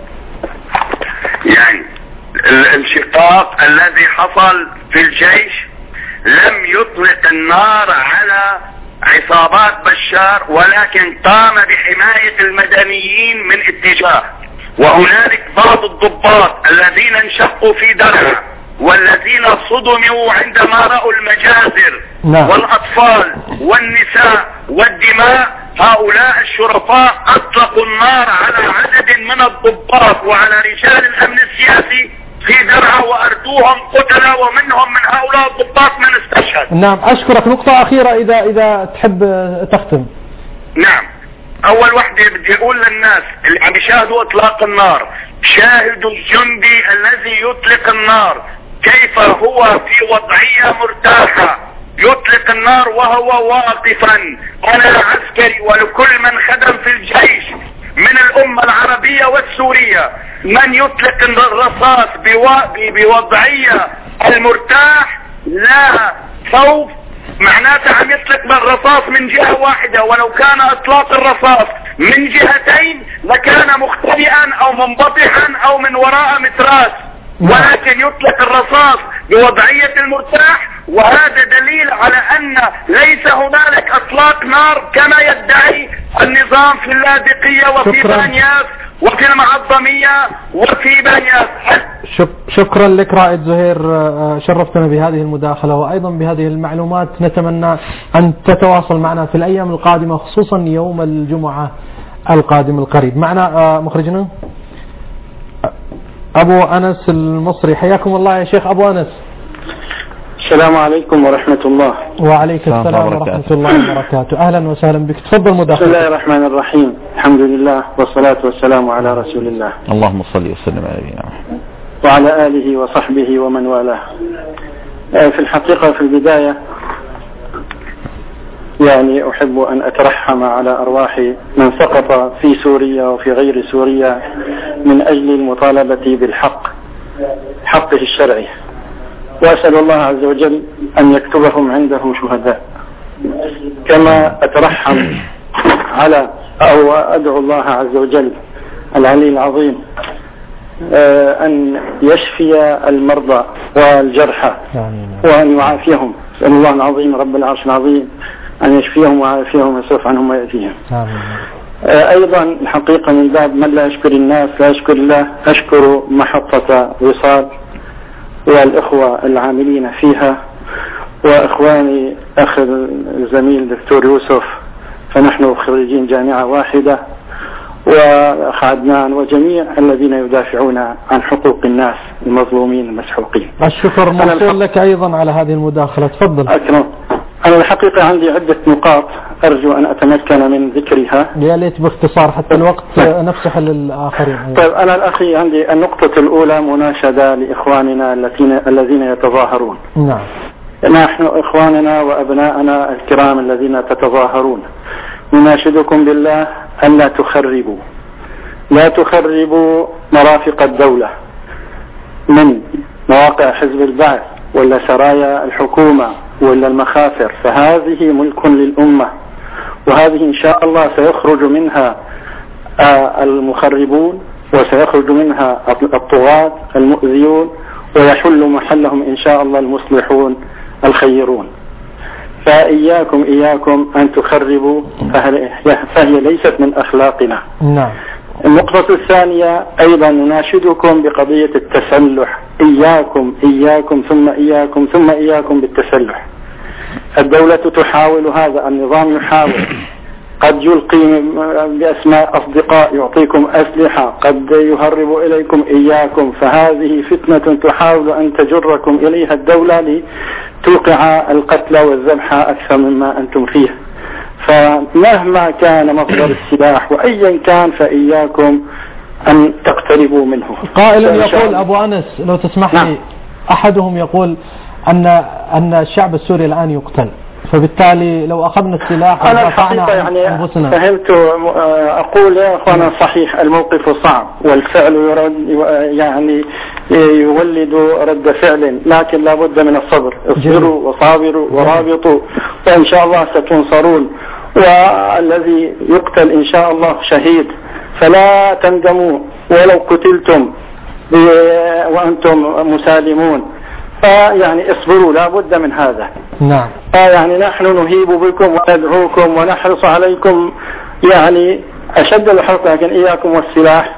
يعني الانشقاق الذي حصل في الجيش لم يطلق النار على عصابات بشار، ولكن قام بحماية المدنيين من اتجاه. وهنالك بعض الضباط الذين انشقوا في درعا والذين صدموا عندما رأوا المجازر والأطفال والنساء والدماء، هؤلاء الشرفاء أطلقوا النار على عدد من الضباط وعلى رجال الأمن السياسي في درعا وأردوهم قتلة، ومنهم من هؤلاء الضباط من استشهد. نعم، أشكرك. نقطة أخيرة إذا تحب تختم. نعم، أول وحدة بدي أقول للناس اللي عم يشاهدوا إطلاق النار: شاهدوا الجندي الذي يطلق النار كيف هو في وضعية مرتاحة يطلق النار وهو واقفا. أنا عسكري ولكل من خدم في الجيش من الأمة العربية والسورية، من يطلق الرصاص بوضعية المرتاح لا خوف، معناته عم يطلق بالرصاص من جهة واحدة، ولو كان اطلاق الرصاص من جهتين لكان مختبئا او منبطحا او من وراء متراس، ولكن يطلق الرصاص بوضعية المرتاح، وهذا دليل على ان ليس هنالك اطلاق نار كما يدعي النظام في اللاذقية وفي بانياس وفي المعظمية وفي بانياس. شكرا لك رائد زهير، شرفتنا بهذه المداخلة وأيضا بهذه المعلومات. نتمنى أن تتواصل معنا في الأيام القادمة، خصوصا يوم الجمعة القادم القريب. معنا مخرجنا أبو أنس المصري. حياكم الله يا شيخ أبو أنس. السلام عليكم ورحمة الله. وعليك السلام ورحمة الله وبركاته. أهلا وسهلا بك، تفضل مداخلة. بسم الله الرحمن الرحيم، الحمد لله والصلاة والسلام على رسول الله. اللهم صل وسلم على نبينا محمد وعلى آله وصحبه ومن والاه. في الحقيقة في البداية يعني أحب أن أترحم على أرواح من سقط في سوريا وفي غير سوريا من أجل المطالبة بالحق، حقه الشرعي، وأسأل الله عز وجل أن يكتبهم عنده شهداء. كما أترحم على أو أدعو الله عز وجل العلي العظيم أن يشفي المرضى والجرحى وأن يعافيهم. أسأل الله العظيم رب العرش العظيم أن يشفيهم ويعافيهم ويصرف عنهم ويأتيهم. أيضا الحقيقة من باب من لا يشكر الناس لا يشكر الله، أشكر محطة وصال والإخوة العاملين فيها، وإخواني أخ الزميل دكتور يوسف، فنحن خريجين جامعة واحدة، وأخ عدنان، وجميع الذين يدافعون عن حقوق الناس المظلومين المسحوقين. الشكر موصول لك أيضا على هذه المداخلة، تفضل. أكرم. أنا الحقيقة عندي عدة نقاط أرجو أن أتمكن من ذكرها. يا ليت باختصار حتى الوقت نفسح للآخرين. طيب أنا الأخي عندي النقطة الأولى مناشدة لإخواننا الذين يتظاهرون. نعم. نحن إخواننا وأبناءنا الكرام الذين تتظاهرون، نناشدكم بالله أن لا تخربوا مرافق الدولة من مواقع حزب البعث ولا سرايا الحكومة ولا المخافر، فهذه ملك للأمة، وهذه إن شاء الله سيخرج منها المخربون وسيخرج منها الطغاة المؤذيون، ويحل محلهم إن شاء الله المصلحون الخيرون. فإياكم أن تخربوا، فهي ليست من أخلاقنا. نعم. النقطة الثانية أيضا نناشدكم بقضية التسلح. إياكم ثم إياكم بالتسلح. الدولة تحاول هذا، النظام يحاول، قد يلقي بأسماء أصدقاء يعطيكم أسلحة، قد يهرب إليكم. إياكم، فهذه فتنة تحاول أن تجركم إليها الدولة لتوقع القتل والذبح أكثر مما أنتم فيه. فمهما كان مصدر السلاح وأيا كان فإياكم أن تقتربوا منه. قائل يقول أبو أنس لو تسمح لي، أحدهم يقول أن الشعب السوري الآن يقتل، فبالتالي لو أخذنا السلاح أنا الحقيقة يعني فهمت. أقول يا أخوانا صحيح الموقف صعب والفعل يعني يولد رد فعل، لكن لا بد من الصبر. اصبروا وصابروا ورابطوا وإن شاء الله ستنصرون، والذي يقتل إن شاء الله شهيد، فلا تندموا ولو قتلتم وأنتم مسالمون. فيعني اصبروا، لا بد من هذا. نعم. يعني نحن نهيب بكم وندعوكم ونحرص عليكم يعني أشد الحرص، لكن إياكم والسلاح،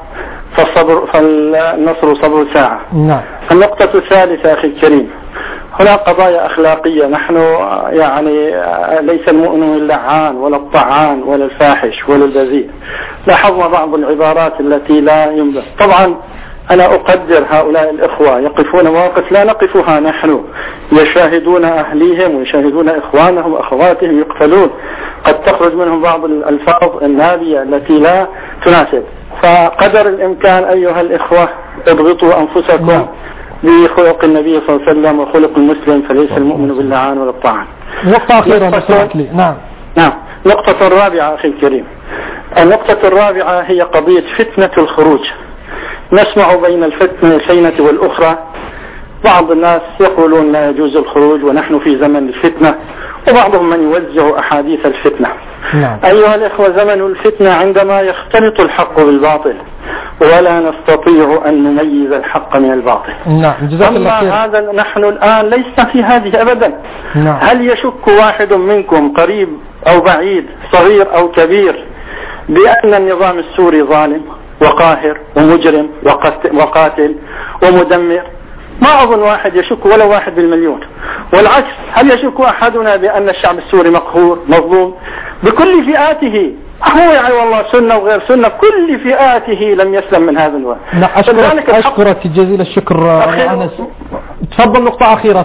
فالنصر صبر ساعة. نعم. النقطة الثالثة أخي الكريم، هنا قضايا أخلاقية. نحن يعني ليس المؤمن اللعان ولا الطعان ولا الفاحش ولا البذيء. لاحظنا بعض العبارات التي لا ينبغي. طبعا أنا أقدر هؤلاء الإخوة يقفون مواقف لا نقفها نحن، يشاهدون أهليهم ويشاهدون إخوانهم وأخواتهم يقتلون، قد تخرج منهم بعض الألفاظ النابية التي لا تناسب. فقدر الإمكان أيها الإخوة اضبطوا أنفسكم بخلق النبي صلى الله عليه وسلم وخلق المسلم، فليس المؤمن باللعان ولا الطعن. نقطة أخيرة. نعم. نقطة الرابعة أخي الكريم، النقطة الرابعة هي قضية فتنة الخروج. نسمع بين الفتنة والأخرى بعض الناس يقولون لا يجوز الخروج ونحن في زمن الفتنة، وبعضهم من يوزع أحاديث الفتنة. أيها الإخوة، زمن الفتنة عندما يختلط الحق بالباطل ولا نستطيع أن نميز الحق من الباطل. أما هذا نحن الآن ليس في هذه أبدا. هل يشك واحد منكم قريب أو بعيد صغير أو كبير بأن النظام السوري ظالم وقاهر ومجرم وقاتل ومدمر؟ ما أظن واحد يشك، ولا واحد بالمليون. والعكس، هل يشك أحدنا بأن الشعب السوري مقهور مظلوم بكل فئاته؟ هو يعني والله سنة وغير سنة، كل فئاته لم يسلم من هذا الوضع. أشكرك جزيل الشكر أنس. تفضل نقطة أخيرة.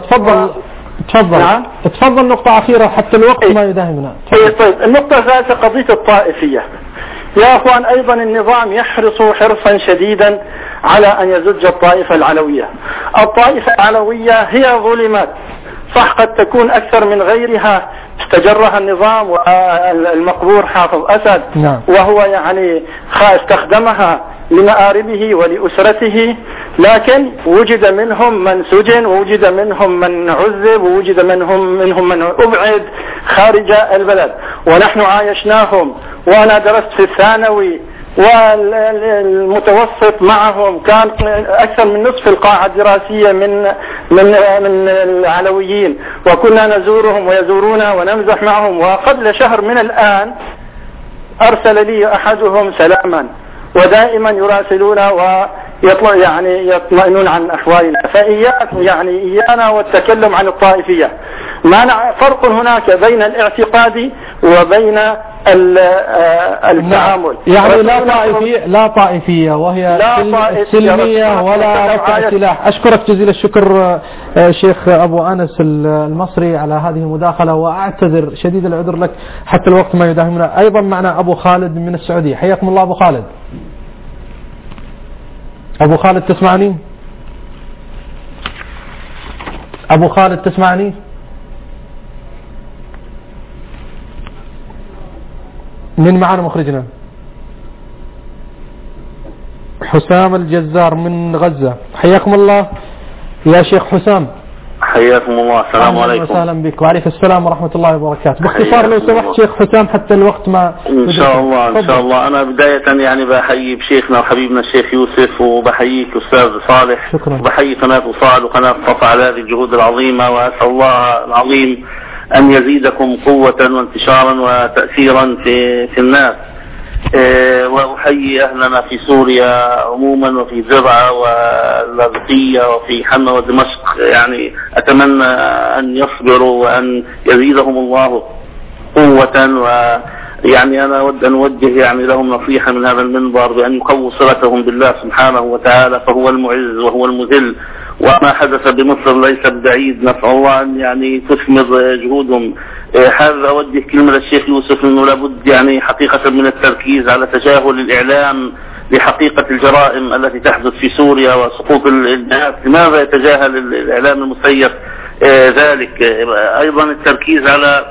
تفضل نقطة أخيرة حتى الوقت ما يداهمنا. طيب، النقطة الثالثة قضية الطائفية. يا أخوان، أيضا النظام يحرص حرصا شديدا على أن يزج الطائفة العلوية. الطائفة العلوية هي ظلمات، صح قد تكون أكثر من غيرها استجرها النظام والمقبور حافظ أسد، وهو يعني استخدمها لمآربه ولأسرته، لكن وجد منهم من سجن، ووجد منهم من عذب، ووجد منهم من أبعد خارج البلد، ونحن عايشناهم. وأنا درست في الثانوي والمتوسط معهم، كان أكثر من نصف القاعة الدراسية من العلويين، وكنا نزورهم ويزورونا ونمزح معهم. وقبل شهر من الآن أرسل لي أحدهم سلاما، ودائما يراسلونا يطمئنون عن أحوالنا. إيانا والتكلم عن الطائفية. ما فرق هناك بين الاعتقاد وبين التعامل. يعني لا طائفية وهي سلمية ولا رفع سلاح. أشكرك جزيل الشكر شيخ أبو أنس المصري على هذه المداخلة، وأعتذر شديد العذر لك حتى الوقت ما يداهمنا. أيضا معنا أبو خالد من السعودية. حياكم الله أبو خالد. أبو خالد تسمعني؟ أبو خالد تسمعني؟ من معنا مخرجنا؟ حسام الجزار من غزة. حياكم الله يا شيخ حسام. حياكم الله. السلام عليكم. وسهلا بك. وعليكم السلام ورحمة الله وبركاته. باختصار لو سمحت شيخ حسام حتى الوقت ما إن شاء الله. إن شاء الله. أنا بداية يعني بحيي بشيخنا وحبيبنا الشيخ يوسف، وبحييك أستاذ صالح، وبحيي قناة وصال وقناة صفا على هذه الجهود العظيمة، وأسأل الله العظيم أن يزيدكم قوة وانتشارا وتأثيرا في الناس. وأحيي أهلنا في سوريا عموما، وفي زرعة واللاذقية وفي حما ودمشق. يعني أتمنى أن يصبروا وأن يزيدهم الله قوة. ويعني أنا أود أن أوجه يعني لهم نصيحة من هذا المنبر بأن يقووا صلتهم بالله سبحانه وتعالى، فهو المعز وهو المذل، وما حدث بمصر ليس بعيد. نسأل الله أن يعني تثمر جهودهم. هذا أوجه كلمة للشيخ يوسف أنه لابد يعني حقيقة من التركيز على تجاهل الإعلام لحقيقة الجرائم التي تحدث في سوريا وسقوط الناس. لماذا يتجاهل الإعلام المسير ذلك؟ أيضا التركيز على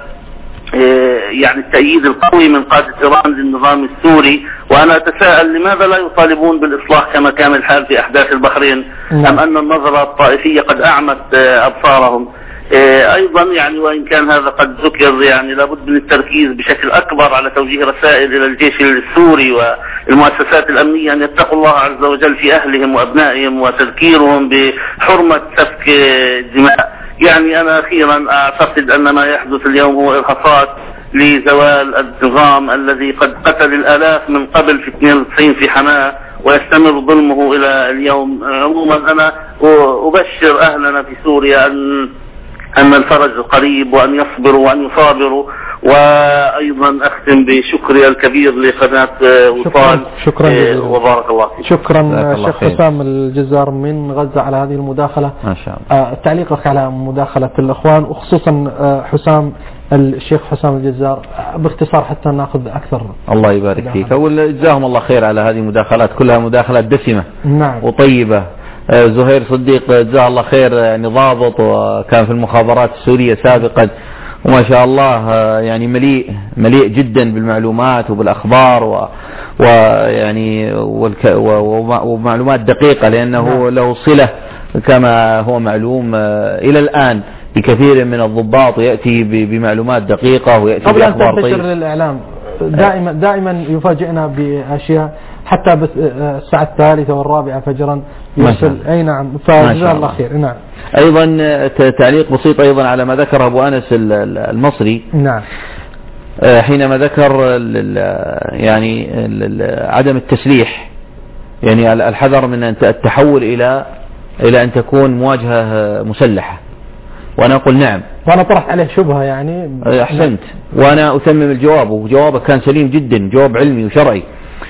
يعني التأييد القوي من قادة إيران للنظام السوري. وأنا أتساءل لماذا لا يطالبون بالإصلاح كما كان الحال في أحداث البحرين، أم أن النظرة الطائفية قد أعمت أبصارهم؟ أيضا يعني وإن كان هذا قد ذكر، يعني لابد من التركيز بشكل أكبر على توجيه رسائل إلى الجيش السوري والمؤسسات الأمنية أن يتقوا الله عز وجل في أهلهم وأبنائهم، وتذكيرهم بحرمة سفك الدماء. يعني أنا أخيرا أعتقد أن ما يحدث اليوم هو إرهاصات لزوال النظام الذي قد قتل الآلاف من قبل في 92 في حماة، ويستمر ظلمه إلى اليوم. عموما أنا أبشر أهلنا في سوريا أن الفرج قريب، وأن يصبروا وأن يصابروا. وأيضا أختم بشكري الكبير لقناة وصال. شكرا جزيلا وبارك الله فيك. شكرا شيخ حسام الجزار من غزة على هذه المداخلة. ما شاء الله. تعليقك على مداخلة الأخوان، وخصوصا حسام الشيخ حسام الجزار باختصار حتى نأخذ أكثر. الله يبارك فيك. أول جزاهم الله خير على هذه المداخلات، كلها مداخلات دسمة. نعم. وطيبة. زهير صديق جزاه الله خير، يعني ضابط وكان في المخابرات السورية سابقا، وما شاء الله يعني مليء جدا بالمعلومات وبالأخبار ويعني ومعلومات دقيقة، لأنه له صلة كما هو معلوم إلى الآن لكثير من الضباط، يأتي بمعلومات دقيقة ويأتي قبل أن بأخبار تنتشر طيبة. للإعلام دائما يفاجئنا بأشياء حتى الساعة 3 و4 فجرا يرسل. أي نعم، فجزاه الله خير. نعم. أيضا تعليق بسيط أيضا على ما ذكر أبو أنس المصري. نعم. حينما ذكر يعني عدم التسليح، يعني الحذر من التحول إلى أن تكون مواجهة مسلحة، وأنا أقول نعم، وأنا طرحت عليه شبهة يعني. أحسنت، وأنا أتمم الجواب، وجوابك كان سليم جدا، جواب علمي وشرعي.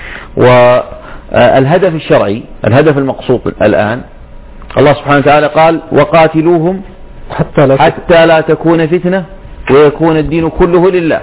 والهدف الشرعي، الهدف المقصود الآن، الله سبحانه وتعالى قال وقاتلوهم حتى لا تكون فتنة ويكون الدين كله لله.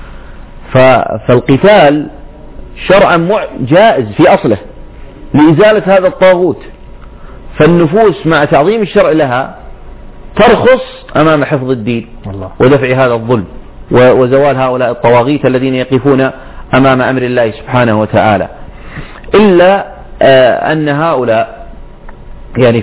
فالقتال شرعا جائز في أصله لإزالة هذا الطاغوت، فالنفوس مع تعظيم الشرع لها ترخص أمام حفظ الدين ودفع هذا الظلم وزوال هؤلاء الطواغيت الذين يقفون أمام أمر الله سبحانه وتعالى. إلا أن هؤلاء يعني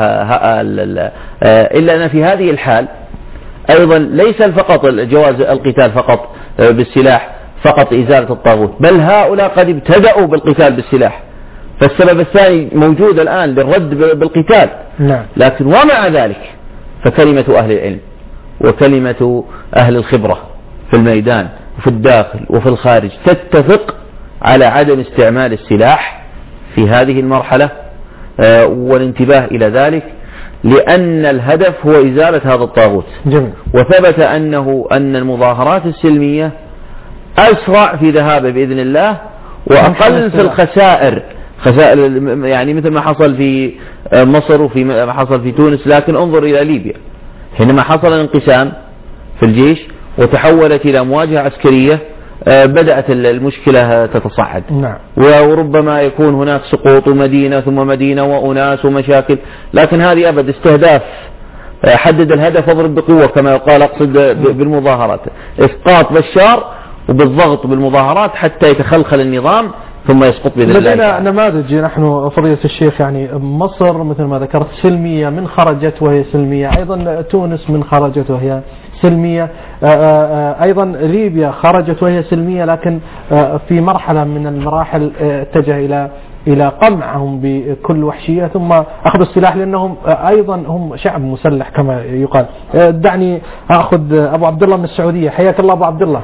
إلا أن في هذه الحال أيضا ليس فقط جواز القتال فقط بالسلاح فقط إزالة الطاغوت، بل هؤلاء قد ابتدأوا بالقتال بالسلاح، فالسبب الثاني موجود الآن للرد بالقتال. لكن ومع ذلك فكلمة أهل العلم وكلمة أهل الخبرة في الميدان وفي الداخل وفي الخارج تتفق على عدم استعمال السلاح في هذه المرحلة، والانتباه إلى ذلك، لأن الهدف هو إزالة هذا الطاغوت. وثبت أن المظاهرات السلمية أسرع في ذهابه بإذن الله وأقل في الخسائر، يعني مثل ما حصل في مصر وفي ما حصل في تونس. لكن انظر إلى ليبيا حينما حصل الانقسام في الجيش وتحولت إلى مواجهة عسكرية، بدأت المشكلة تتصاعد. وربما يكون هناك سقوط مدينة ثم مدينة وأناس ومشاكل، لكن هذه أبد استهداف، حدد الهدف واضرب بقوة كما يقال، أقصد بالمظاهرات إسقاط بشار وبالضغط بالمظاهرات حتى يتخلخل النظام ثم يسقط بإذن الله. لدينا نماذج نحن فضيلة الشيخ، يعني مصر مثل ما ذكرت سلمية من خرجت وهي سلمية، أيضا تونس من خرجت وهي سلمية، أيضا ليبيا خرجت وهي سلمية، لكن في مرحلة من المراحل اتجه إلى قمعهم بكل وحشية ثم أخذ السلاح، لأنهم أيضا هم شعب مسلح كما يقال. دعني أخذ أبو عبد الله من السعودية. حياك الله أبو عبد الله.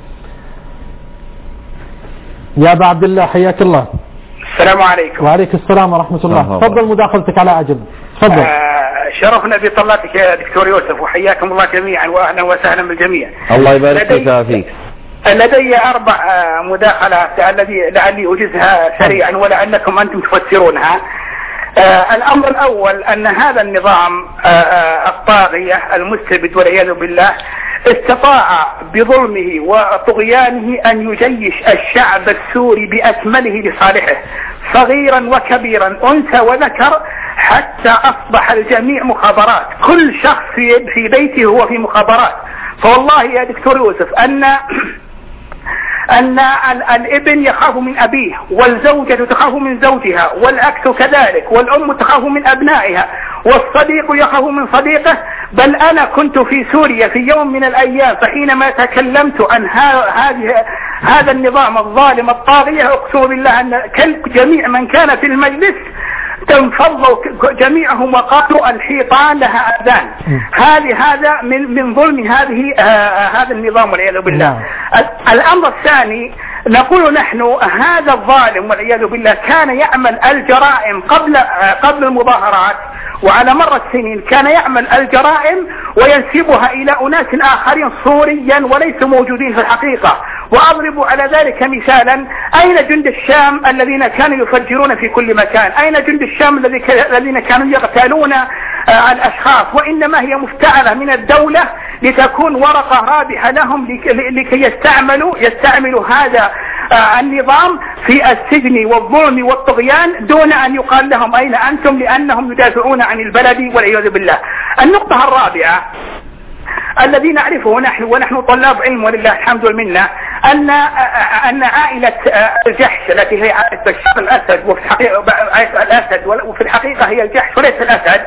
يا أبا عبد الله حياك الله. السلام عليكم. وعليكم السلام ورحمة الله. تفضل مداخلتك على عجل. تفضل. شرفنا بطلاتك يا دكتور يوسف، وحياكم الله جميعا وأهلا وسهلا بالجميع. الله يبارك فيك. لدي 4 مداخلات الذي لعلي أجزها سريعا ولعلكم أنتم تفسرونها. الأمر الأول أن هذا النظام الطاغية المستبد والعياذ بالله استطاع بظلمه وطغيانه أن يجيش الشعب السوري بأكمله لصالحه، صغيرا وكبيرا أنثى وذكر، حتى أصبح الجميع مخابرات، كل شخص في بيته هو في مخابرات. فوالله يا دكتور يوسف أن الابن يخاف من أبيه، والزوجة تخاف من زوجها، والعكس كذلك، والأم تخاف من أبنائها، والصديق يخاف من صديقه. بل أنا كنت في سوريا في يوم من الأيام، فحينما تكلمت عن هذا النظام الظالم الطاغية، أقسم بالله أن جميع من كان في المجلس تنفضوا جميعهم وقالوا الحيطان لها أذان. هذا من ظلم هذا النظام والعياذ بالله. الأمر الثاني، نقول نحن هذا الظالم والعياذ بالله كان يعمل الجرائم قبل المظاهرات، وعلى مر السنين كان يعمل الجرائم وينسبها إلى أناس آخرين صوريا وليسوا موجودين في الحقيقة. وأضرب على ذلك مثالا، أين جند الشام الذين كانوا يفجرون في كل مكان؟ أين جند الشام الذين كانوا يغتالون الأشخاص؟ وإنما هي مفتعلة من الدولة لتكون ورقة رابحة لهم لكي يستعملوا هذا النظام في السجن والظلم والطغيان دون أن يقال لهم أين أنتم، لأنهم يدافعون عن البلد والعياذ بالله. النقطة الرابعة الذي نعرفه نحن ونحن طلاب علم ولله الحمد والمنة، أن عائلة الجحش التي هي عائلة بشار الأسد، وفي الحقيقة هي الجحش وليس الأسد،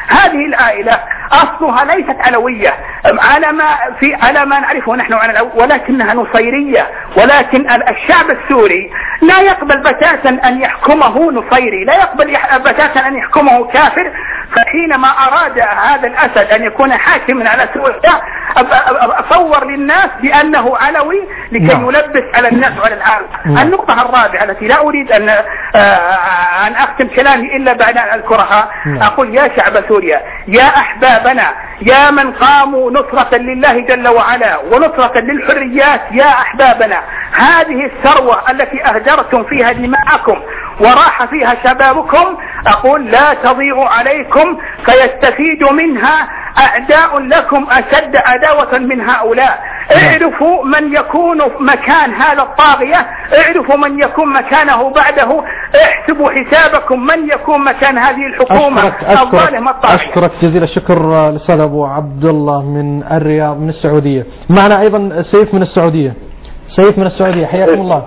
هذه العائلة أصلها ليست علوية على ما نعرفه نحن عن ولكنها نصيرية، ولكن الشعب السوري لا يقبل بتاتا أن يحكمه نصيري، لا يقبل بتاتا أن يحكمه كافر. فحينما أراد هذا الأسد أن يكون حاكما على سوريا أصور للناس بأنه علوي لكي يلبس على الناس وعلى العالم. النقطة الرابعة التي لا أريد أن أختم كلامي إلا بعد أن أذكرها، أقول يا شعب سوريا، يا أحبابنا، يا من قاموا نصرة لله جل وعلا ونصرة للحريات، يا أحبابنا، هذه الثروة التي أهدرتم فيها دماءكم وراح فيها شبابكم أقول لا تضيع عليكم، فيستفيد منها أعداء لكم أشد عداوة من هؤلاء. اعرفوا من يكون مكان هذا الطاغية، اعرفوا من يكون مكانه بعده، احسبوا حسابكم من يكون مكان هذه الحكومة الظالمة الطاغية. أشكرك جزيل الشكر الأستاذ أبو عبد الله من الرياض من السعودية. معنا أيضا سيف من السعودية. سيف من السعودية، حياكم الله.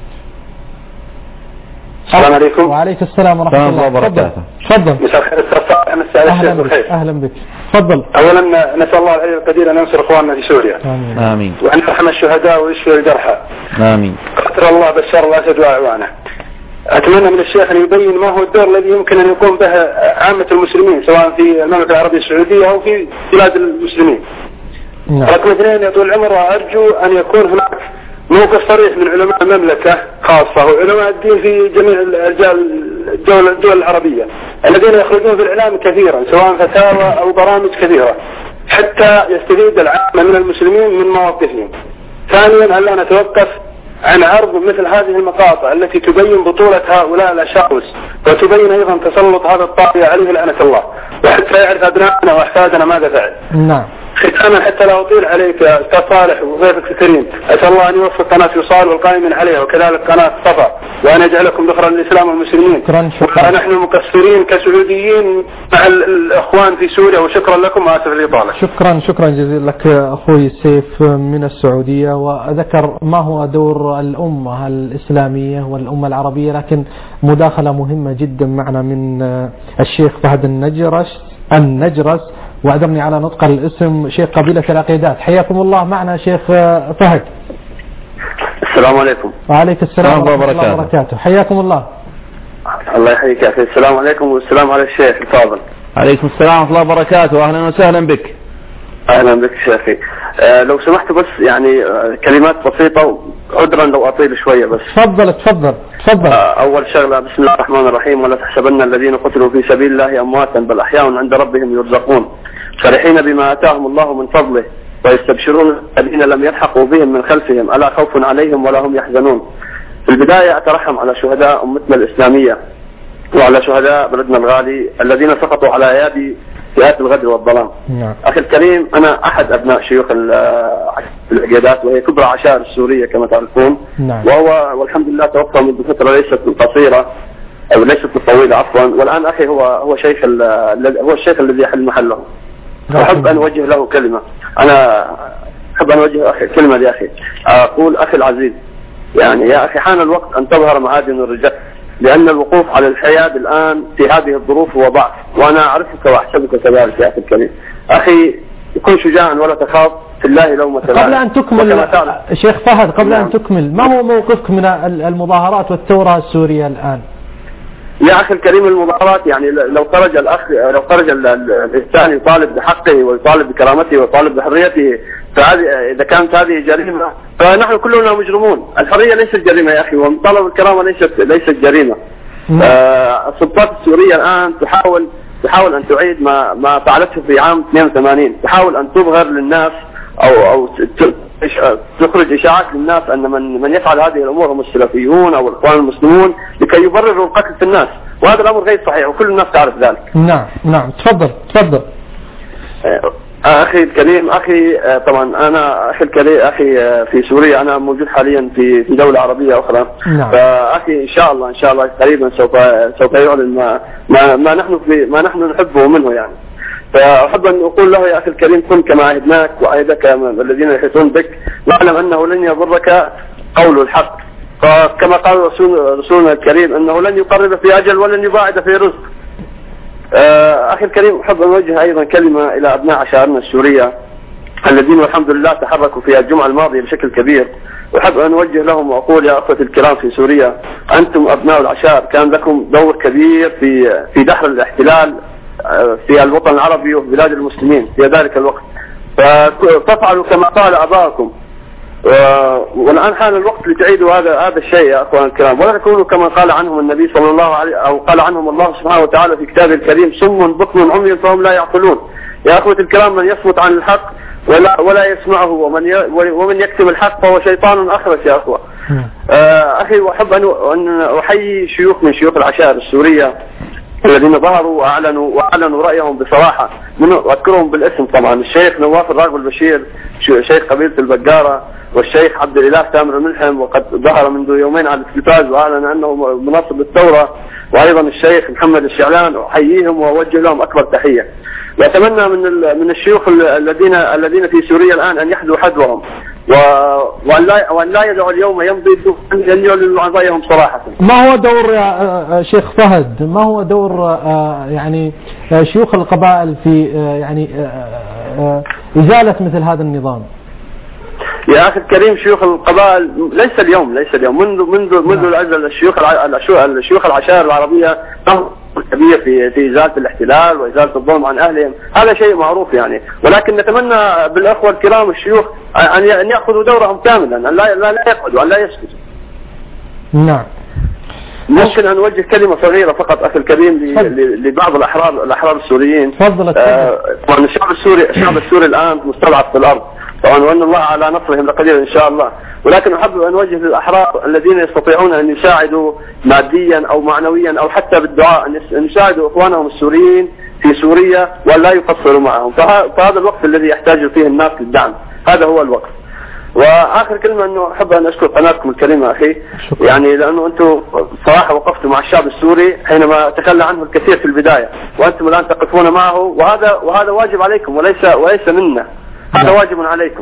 السلام عليكم. وعليكم السلام ورحمة الله وبركاته. تفضل. مساء الخير أستاذ صالح. أهلا بك. تفضل. أولا نسأل الله العلي القدير أن ينصر إخواننا في سوريا. آمين. وأن يرحم الشهداء ويشفي الجرحى. آمين. قدر الله بشار الأسد وأعوانه. أتمنى من الشيخ أن يبين ما هو الدور الذي يمكن أن يقوم به عامة المسلمين سواء في المملكة العربية السعودية أو في بلاد المسلمين. رقم 2 يا طول العمر، أرجو أن يكون هناك موقف صريح من علماء المملكة خاصة وعلماء الدين في جميع الدول العربية الذين يخرجون في الإعلام كثيرا سواء فتاوى أو برامج كثيرة حتى يستفيد العامة من المسلمين من مواقفهم. ثانيا ألا نتوقف عن عرض مثل هذه المقاطع التي تبين بطولة هؤلاء الأشخاص وتبين أيضا تسلط هذا الطاغية عليه لعنة الله، وحتى يعرف أبنائنا وأحفادنا ماذا فعل. نعم. ختاما حتى لا أطيل عليك يا أستاذ صالح وضيفك الكريم، أسأل الله أن يوفق قناة وصال والقائمين عليها وكذلك قناة صفا، وأن يجعلكم ذخرا للإسلام والمسلمين. ونحن مقصرين كسعوديين مع الأخوان في سوريا، وشكرا لكم وآسف للإطالة. شكرا جزيلا لك أخوي سيف من السعودية، وذكر ما هو دور الأمة الإسلامية والأمة العربية، لكن مداخلة مهمة جدا معنا من الشيخ فهد النجرس وأدرني على نطق الاسم، شيخ قبيلة العقيدات. حياكم الله معنا شيخ فهد. السلام عليكم. وعليكم السلام ورحمة الله وبركاته. حياكم الله. الله يحييك يا أخي. السلام عليكم والسلام على الشيخ الفاضل. عليكم السلام ورحمة الله وبركاته. أهلا وسهلا بك. أهلا بك شيخي. لو سمحت بس يعني كلمات بسيطة، عذرا لو أطيل شوية بس. تفضل. أول شغلة، بسم الله الرحمن الرحيم. ولا تحسبن الذين قتلوا في سبيل الله أمواتا بل أحياء عند ربهم يرزقون فرحين بما آتاهم الله من فضله ويستبشرون الذين لم يلحقوا بهم من خلفهم ألا خوف عليهم ولا هم يحزنون. في البداية أترحم على شهداء أمتنا الإسلامية وعلى شهداء بلدنا الغالي الذين سقطوا على أيادي فئات الغدر والظلام. أخي الكريم، أنا أحد أبناء شيوخ العقيدات وهي كبرى عشائر السورية كما تعرفون. وهو والحمد لله توفى منذ فترة ليست قصيرة أو ليست طويلة عفوا، والآن أخي هو الشيخ الذي يحل محله. أحب أن أوجه له كلمة. أنا أحب أن أوجه كلمة لأخي، أقول أخي العزيز، يعني يا أخي حان الوقت أن تظهر معادن الرجال، لأن الوقوف على الحياد الآن في هذه الظروف هو ضعف، وأنا أعرفك وأحسبك كذلك يا أخي الكريم. أخي كن شجاعا ولا تخاف في الله لومة لائم. قبل أن تكمل شيخ فهد، قبل أن تكمل، ما هو موقفك من المظاهرات والثورة السورية الآن؟ يا أخي الكريم، المظاهرات يعني لو خرج الإنسان يطالب بحقه ويطالب بكرامته ويطالب بحريته، فهذه إذا كانت هذه جريمة فنحن كلنا مجرمون. الحرية ليست جريمة يا أخي، وطلب الكرامة ليست جريمة. السلطات السورية الآن تحاول أن تعيد ما فعلته في عام 82، تحاول أن تظهر للناس أو تخرج إشاعات للناس أن من يفعل هذه الأمور هم السلفيون أو الإخوان المسلمون لكي يبرروا القتل في الناس، وهذا الأمر غير صحيح وكل الناس تعرف ذلك. نعم تفضل. أخي الكريم، طبعا أنا أخي في سوريا، أنا موجود حاليا في دولة عربية أخرى. فأخي إن شاء الله قريبا سوف يعلن ما نحن نحبه منه يعني. فأحب أن أقول له يا أخي الكريم، كن كما عهدناك وعهدك الذين يحيطون بك، واعلم أنه لن يضرك قول الحق، فكما قال رسولنا الكريم أنه لن يقرب في أجل ولن يباعد في رزق. أخي الكريم، أحب أن أوجه أيضا كلمة إلى أبناء عشائرنا السورية الذين والحمد لله تحركوا في الجمعة الماضية بشكل كبير، وأحب أن أوجه لهم وأقول يا أخوتي الكرام في سوريا، أنتم أبناء العشائر كان لكم دور كبير في دحر الاحتلال في الوطن العربي وفي بلاد المسلمين في ذلك الوقت، فتفعلوا كما قال أباكم، والآن حان الوقت لتعيدوا هذا الشيء يا أخوان الكرام، ولا تكونوا كما قال عنهم النبي صلى الله عليه أو قال عنهم الله سبحانه وتعالى في كتابه الكريم: صم بكم عمي فهم لا يعقلون. يا أخوتي الكرام، من يصمت عن الحق ولا يسمعه ومن يكتم الحق فهو شيطان أخرس يا أخوة. أخي، وأحب أن أحيي شيوخ من شيوخ العشائر السورية الذين ظهروا وأعلنوا رأيهم بصراحة، وأذكرهم بالاسم طبعا: الشيخ نواف الراغب البشير شيخ قبيلة البقارة، والشيخ عبد الإله تامر الملحم، وقد ظهر منذ يومين على التلفاز وأعلن أنه مناصب الثورة، وأيضا الشيخ محمد الشعلان. أحييهم وأوجه لهم أكبر تحية، وأتمنى من الشيوخ الذين في سوريا الآن أن يحذوا حذوهم وأن لا يدعوا اليوم يمضي أن يعلنوا عن رأيهم صراحة. ما هو دور يا شيخ فهد، ما هو دور يعني شيوخ القبائل في يعني إزالة مثل هذا النظام؟ يا أخي الكريم، شيوخ القبائل ليس اليوم منذ الأزل الشيوخ العشائر العربية لهم كبير في إزالة الاحتلال وإزالة الظلم عن أهلهم، هذا شيء معروف يعني، ولكن نتمنى بالأخوة الكرام الشيوخ أن يأخذوا دورهم كاملا، أن لا يقعدوا، أن لا يسكتوا. نعم. ممكن أن أوجه كلمة صغيرة فقط أخي الكريم لبعض الأحرار السوريين. تفضل. طبعا الشعب السوري الآن مستضعف في الأرض طبعا، وأن الله على نصرهم لقدير إن شاء الله، ولكن أحب أن أوجه للأحرار الذين يستطيعون أن يساعدوا ماديا أو معنويا أو حتى بالدعاء أن يساعدوا إخوانهم السوريين في سوريا ولا يقصروا معهم، فهذا الوقت الذي يحتاج فيه الناس للدعم، هذا هو الوقت. وآخر كلمة أنه أحب أن أشكر قناتكم الكريمة أخي، يعني لأنه أنتم صراحة وقفتوا مع الشعب السوري حينما تخلى عنه الكثير في البداية، وأنتم الآن تقفون معه، وهذا واجب عليكم وليس منا، هذا واجب عليكم.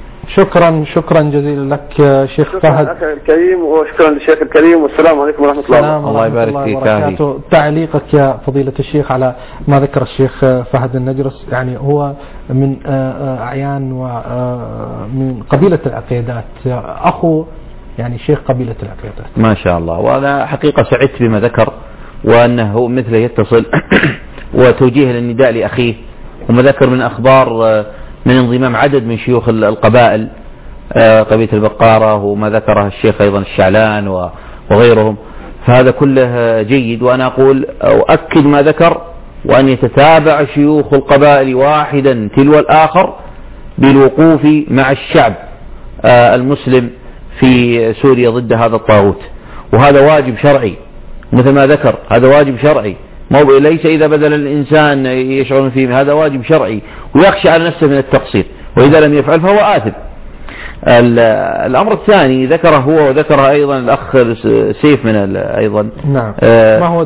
شكرا جزيلا لك شيخ فهد. شكرا أخي الكريم، وشكرا للشيخ الكريم، والسلام عليكم ورحمة الله. الله يبارك فيك. تعليقك يا فضيلة الشيخ على ما ذكر الشيخ فهد النجرس، يعني هو من أعيان ومن قبيلة العقيدات، أخو يعني شيخ قبيلة العقيدات ما شاء الله. وأنا حقيقة سعدت بما ذكر، وأنه مثله يتصل وتوجيه للنداء لأخيه، وما ذكر من أخبار من انضمام عدد من شيوخ القبائل قبيلة البقارة، وما ذكره الشيخ أيضا الشعلان وغيرهم، فهذا كله جيد. وأنا أقول أؤكد ما ذكر، وأن يتتابع شيوخ القبائل واحدا تلو الآخر بالوقوف مع الشعب المسلم في سوريا ضد هذا الطاغوت، وهذا واجب شرعي مثل ما ذكر، هذا واجب شرعي، ليس إذا بذل الإنسان يشعر فيه، هذا واجب شرعي، ويخشى على نفسه من التقصير، وإذا لم يفعل فهو آثم. الأمر الثاني ذكره هو وذكره أيضا الأخ سيف من أيضا. نعم. ما هو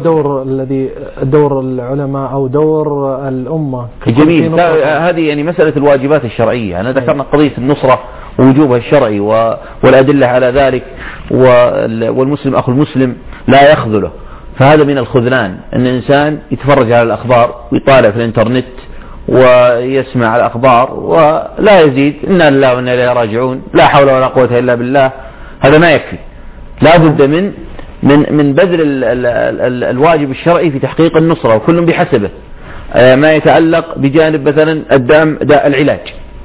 دور العلماء أو دور الأمة؟ جميل. هذه يعني مسألة الواجبات الشرعية، أنا ذكرنا قضية النصرة ووجوبها الشرعي والأدلة على ذلك، والمسلم أخو المسلم لا يخذله، فهذا من الخذلان أن الإنسان يتفرج على الأخبار ويطالع في الإنترنت ويسمع على الأخبار ولا يزيد إنا لله وإنا إليه راجعون، لا حول ولا قوة إلا بالله، هذا ما يكفي، لا بد من بذل الواجب الشرعي في تحقيق النصرة، وكل بحسبه. ما يتعلق بجانب مثلا العلاج،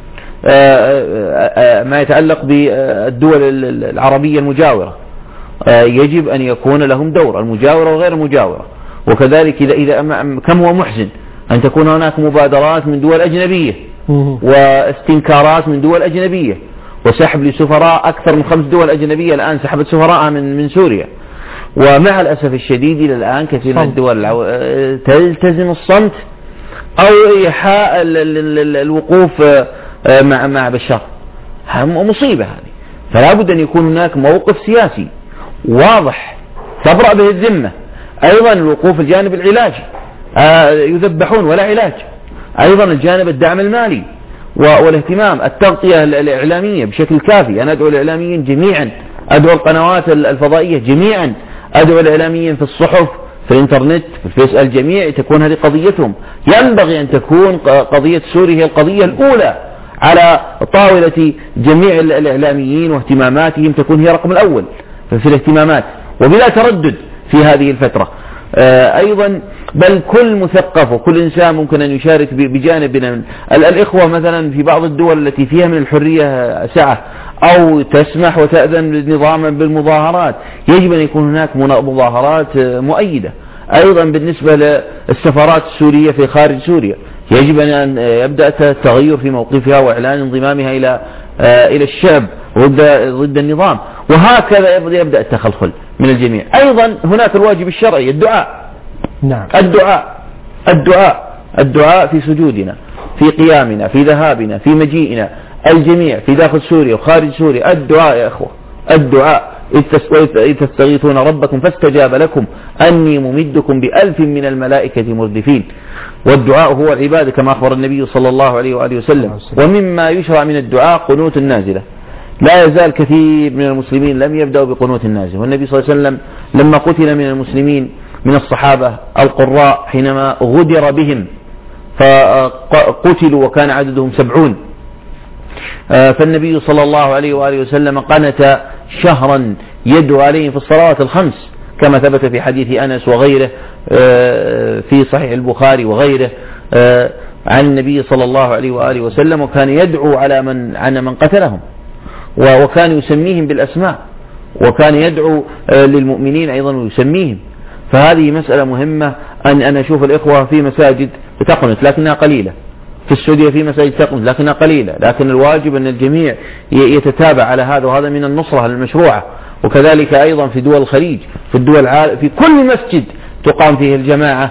ما يتعلق بالدول العربية المجاورة يجب أن يكون لهم دور، المجاورة وغير المجاورة. وكذلك إذا كم هو محزن أن تكون هناك مبادرات من دول أجنبية واستنكارات من دول أجنبية وسحب لسفراء، أكثر من 5 دول أجنبية الآن سحبت سفراء من سوريا، ومع الأسف الشديد إلى الآن كثير من الدول تلتزم الصمت أو إيحاء الوقوف مع بشار، مصيبة هذه. فلا بد أن يكون هناك موقف سياسي واضح تبرأ به الذمة. أيضا الوقوف الجانب العلاجي، يذبحون ولا علاج، أيضا الجانب الدعم المالي والاهتمام، التغطية الإعلامية بشكل كافي. أنا أدعو الإعلاميين جميعا، أدعو القنوات الفضائية جميعا، أدعو الإعلاميين في الصحف في الإنترنت في الفيس الجميع تكون هذه قضيتهم. ينبغي أن تكون قضية سوريا هي القضية الأولى على طاولة جميع الإعلاميين، واهتماماتهم تكون هي رقم الأول في الاهتمامات وبلا تردد في هذه الفترة. أيضا بل كل مثقف وكل إنسان ممكن أن يشارك بجانب من الإخوة مثلا في بعض الدول التي فيها من الحرية سعة أو تسمح وتأذن نظاما بالمظاهرات، يجب أن يكون هناك مظاهرات مؤيدة. أيضا بالنسبة للسفارات السورية في خارج سوريا يجب أن يبدأ التغير في موقفها وإعلان انضمامها إلى الشعب ضد النظام، وهكذا يبدأ التخلخل من الجميع. أيضا هناك الواجب الشرعي الدعاء. نعم. الدعاء في سجودنا، في قيامنا، في ذهابنا، في مجيئنا، الجميع في داخل سوريا وخارج سوريا. الدعاء يا أخوة، الدعاء. إذ تستغيثون ربكم فاستجاب لكم أني ممدكم ب1000 من الملائكة مردفين. والدعاء هو العبادة كما أخبر النبي صلى الله عليه وآله وسلم. ومما يشرع من الدعاء قنوت النازلة. لا يزال كثير من المسلمين لم يبدأوا بقنوت النازلة، والنبي صلى الله عليه وسلم لما قتل من المسلمين من الصحابة القراء حينما غدر بهم فقتلوا وكان عددهم 70، فالنبي صلى الله عليه وآله وسلم قنت شهرا يدعو عليهم في الصلوات الخمس كما ثبت في حديث أنس وغيره في صحيح البخاري وغيره عن النبي صلى الله عليه وآله وسلم، وكان يدعو على من قتلهم، وكان يسميهم بالأسماء، وكان يدعو للمؤمنين أيضا ويسميهم. فهذه مسألة مهمة أن أشوف الإخوة في مساجد تقنت لكنها قليلة، في السعودية في مساجد تقنت لكنها قليلة، لكن الواجب أن الجميع يتتابع على هذا، وهذا من النصرة المشروعة. وكذلك أيضا في دول الخليج، في الدول في كل مسجد تقام فيه الجماعة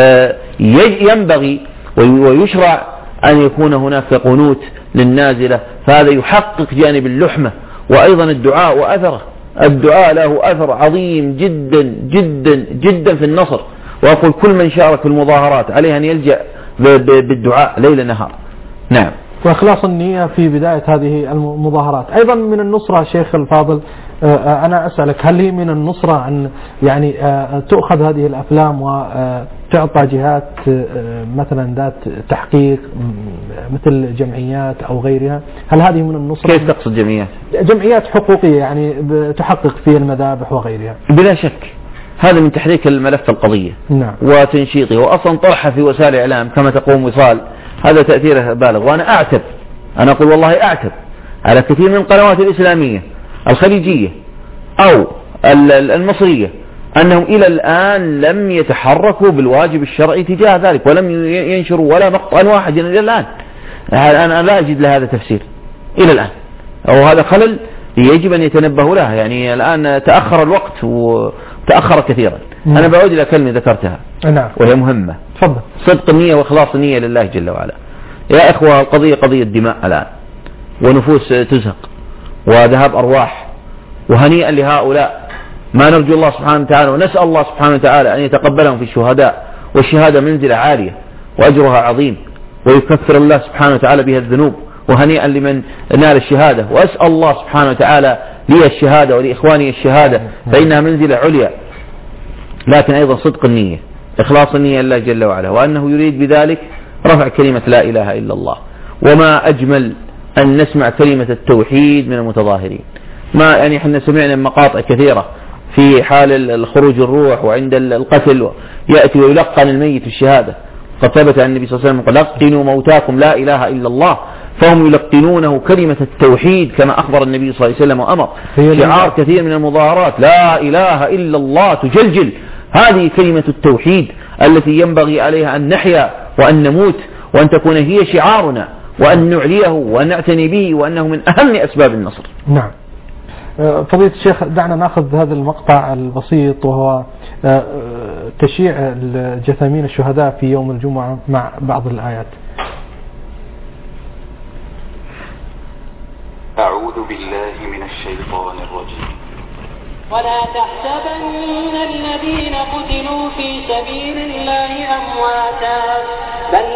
ينبغي ويشرع أن يكون هناك قنوت للنازلة، فهذا يحقق جانب اللحمة. وأيضا الدعاء وأثره، الدعاء له أثر عظيم جدا جدا جدا في النصر. وأقول كل من شارك في المظاهرات عليه أن يلجأ بالدعاء ليل نهار. نعم. وإخلاص النية في بداية هذه المظاهرات. أيضا من النصرة شيخ الفاضل، أنا أسألك هل هي من النصرة أن يعني تؤخذ هذه الأفلام وتعطى جهات مثلا ذات تحقيق مثل جمعيات أو غيرها؟ هل هذه من النصرة؟ كيف تقصد جمعيات؟ جمعيات حقوقية يعني تحقق في المذابح وغيرها. بلا شك هذا من تحريك الملف القضية. نعم. وتنشيطه، وأصلا طرحه في وسائل الإعلام كما تقوم وصال هذا تأثيره بالغ. وأنا أعتب، أنا أقول والله أعتب على كثير من القنوات الإسلامية الخليجية أو المصرية أنهم إلى الآن لم يتحركوا بالواجب الشرعي تجاه ذلك، ولم ينشروا ولا مقطعا واحدا إلى الآن. أنا لا أجد لهذا تفسير إلى الآن، أو هذا خلل يجب أن يتنبهوا لها. يعني الآن تأخر الوقت وتأخر كثيرا. أنا بعود إلى كلمة ذكرتها وهي مهمة. تفضل. صدق النية وإخلاص النية لله جل وعلا. يا إخوة، القضية قضية دماء الآن، ونفوس تزهق، وذهاب أرواح، وهنيئا لهؤلاء. ما نرجو الله سبحانه وتعالى ونسأل الله سبحانه وتعالى أن يتقبلهم في الشهداء، والشهادة منزلة عالية وأجرها عظيم، ويكفر الله سبحانه وتعالى بها الذنوب. وهنيئا لمن نال الشهادة، وأسأل الله سبحانه وتعالى لي الشهادة ولإخواني الشهادة، فإنها منزلة عليا. لكن أيضا صدق النية، إخلاص النية لله جل وعلا، وأنه يريد بذلك رفع كلمة لا إله إلا الله. وما أجمل أن نسمع كلمة التوحيد من المتظاهرين. ما يعني احنا سمعنا مقاطع كثيرة في حال الخروج الروح وعند القتل يأتي ويلقن الميت الشهادة. قد ثبت عن النبي صلى الله عليه وسلم: لقنوا موتاكم لا إله إلا الله. فهم يلقنونه كلمة التوحيد كما أخبر النبي صلى الله عليه وسلم وأمر. شعار كثير من المظاهرات لا إله إلا الله تجلجل. هذه كلمة التوحيد التي ينبغي عليها أن نحيا وأن نموت، وأن تكون هي شعارنا، وأن نعليه وأن نعتني به، وأنه من أهم أسباب النصر. نعم. فضيلة الشيخ، دعنا نأخذ هذا المقطع البسيط، وهو تشييع جثامين الشهداء في يوم الجمعة مع بعض الآيات. أعوذ بالله من الشيطان الرجيم. ولا تحسبن الذين قتلوا في سبيل الله أمواتا بل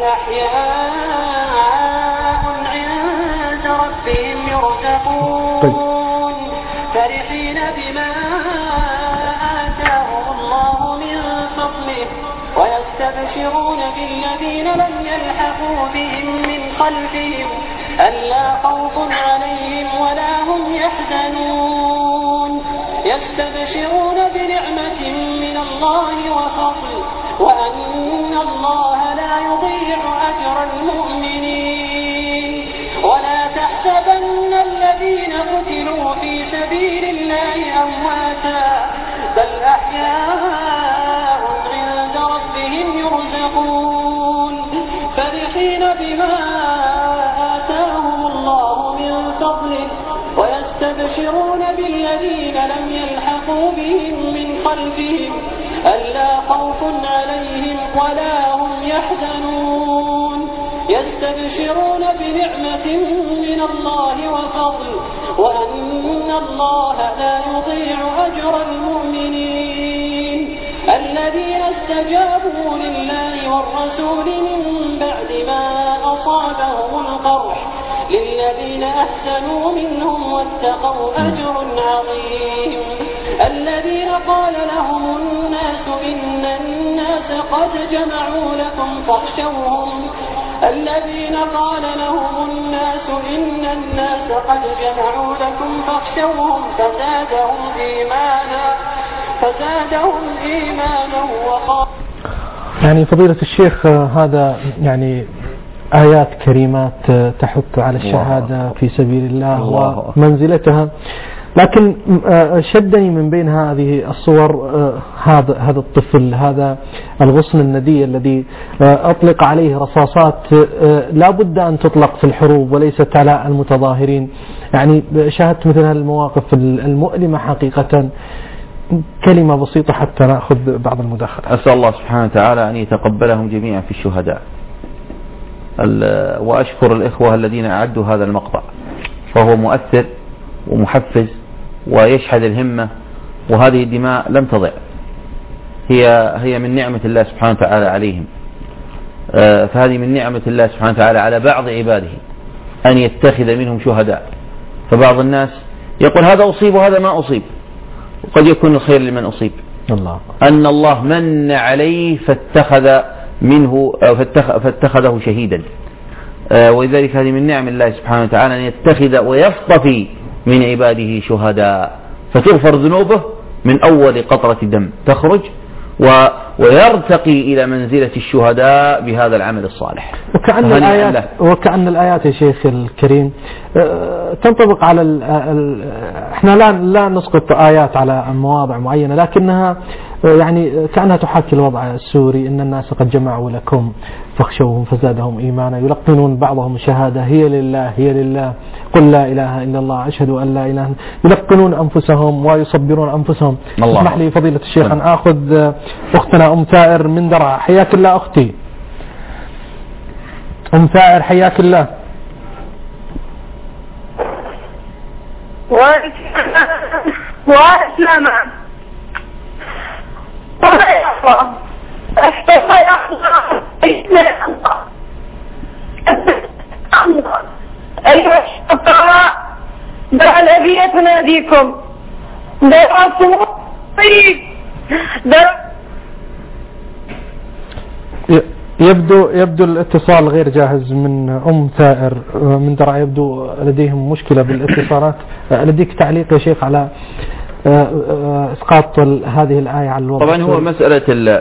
أحياء عند ربهم يرزقون فرحين بما آتاهم الله من فضله رحمه ويستبشرون بالذين لم يلحقوا بهم من خلفهم ألا خوف عليهم ولا هم يحزنون يستبشرون بنعمة من الله وفضل وأن الله لا يضيع أجر المؤمنين ولا تحسبن الذين قتلوا في سبيل الله أمواتا بل أحياء عند ربهم يرزقون فرحين بما آتاهم الله من فضله ويستبشرون بالذين لم يلحقوا بهم من خلفهم ألا خوف عليهم ولا هم يحزنون يستبشرون بنعمة من الله وفضل وأن الله لا يضيع أجر المؤمنين الذين استجابوا لله والرسول من بعد ما أصابهم القرح للذين أحسنوا منهم واتقوا أجر عظيم الذين قال لهم الناس إن الناس قد جمعوا لكم فاخشوهم الذين قال لهم الناس إن الناس قد جمعوا لكم فاخشوهم فزادهم إيمانا وقال. يعني فضيلة الشيخ هذا يعني آيات كريمات تحث على الشهادة في سبيل الله ومنزلتها، لكن شدني من بين هذه الصور هذا الطفل، هذا الغصن الندي الذي أطلق عليه رصاصات لا بد أن تطلق في الحروب وليست على المتظاهرين. يعني شاهدت مثل هذه المواقف المؤلمة حقيقة. كلمة بسيطة حتى نأخذ بعض المداخلة. أسأل الله سبحانه وتعالى أن يتقبلهم جميعا في الشهداء، وأشكر الإخوة الذين أعدوا هذا المقطع، فهو مؤثر ومحفز ويشحذ الهمة، وهذه الدماء لم تضع، هي من نعمة الله سبحانه وتعالى عليهم. فهذه من نعمة الله سبحانه وتعالى على بعض عباده أن يتخذ منهم شهداء. فبعض الناس يقول هذا أصيب وهذا ما أصيب، وقد يكون الخير لمن أصيب. أن الله من عليه فاتخذه شهيدا، ولذلك هذه من نعم الله سبحانه وتعالى أن يتخذ ويصطفي من عباده شهداء، فتغفر ذنوبه من أول قطرة دم تخرج ويرتقي إلى منزلة الشهداء بهذا العمل الصالح. وكأن الآيات يا شيخ الكريم تنطبق على احنا لا نسقط آيات على مواضع معينة، لكنها يعني كأنها تحاكي الوضع السوري. إن الناس قد جمعوا لكم فاخشوهم فزادهم إيمانا يلقنون بعضهم شهادة هي لله قل لا إله إلا الله أشهد أن لا إله، يلقنون أنفسهم ويصبرون أنفسهم. اسمح لي فضيلة الشيخ أن أخذ أختنا أم ثائر من درعا. حياك الله أختي أم ثائر، حياك الله. وأسلم أيها الشطراء دعا الأبي تناديكم يبدو الاتصال غير جاهز من أم ثائر من درعا، يبدو لديهم مشكلة بالاتصالات. لديك تعليق يا شيخ على إسقاط هذه الآية على الوضع؟ طبعا هو مسألة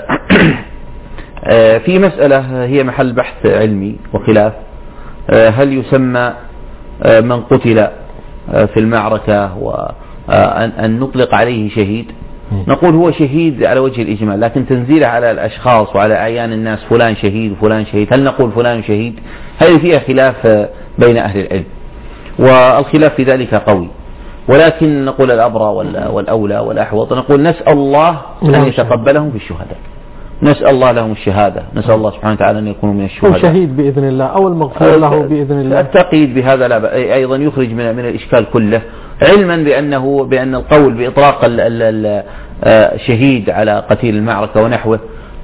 في مسألة هي محل بحث علمي وخلاف، هل يسمى من قتل في المعركة وأن نطلق عليه شهيد؟ نقول هو شهيد على وجه الإجمال، لكن تنزيله على الأشخاص وعلى أعيان الناس فلان شهيد وفلان شهيد، هل نقول فلان شهيد؟ هذه فيها خلاف بين أهل العلم، والخلاف في ذلك قوي، ولكن نقول الأبرى والأولى والأحوط نقول نسأل الله أن يتقبلهم في الشهداء، نسأل الله لهم الشهادة، نسأل الله سبحانه وتعالى أن يكونوا من الشهداء، أو شهيد بإذن الله أو المغفور له بإذن الله. التقييد بهذا لا أيضا يخرج من الإشكال كله، علما بأن القول بإطلاق الشهيد على قتيل المعركة ونحوه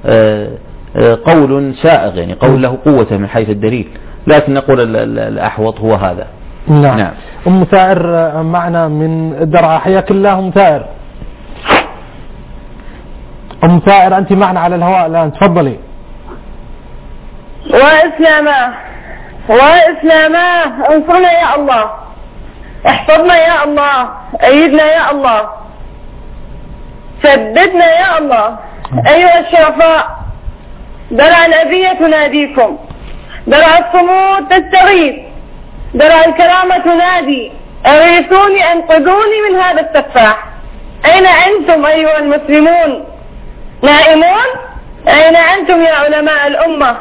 قول سائغ، يعني قول له قوة من حيث الدليل، لكن نقول الأحوط هو هذا. نعم. أم ثائر معنا من درعا، حياك الله أم ثائر. أم ثائر أنت معنا على الهواء الآن، تفضلي. وإسلاما انصرنا يا الله، احفظنا يا الله، أيدنا يا الله، سددنا يا الله. أيها الشرفاء، درع الأبية تناديكم، درع الصمود تستغيث، درع الكرامة تنادي، أغيثوني أنقذوني من هذا السفاح. أين أنتم أيها المسلمون؟ نائمون؟ أين أنتم يا علماء الأمة؟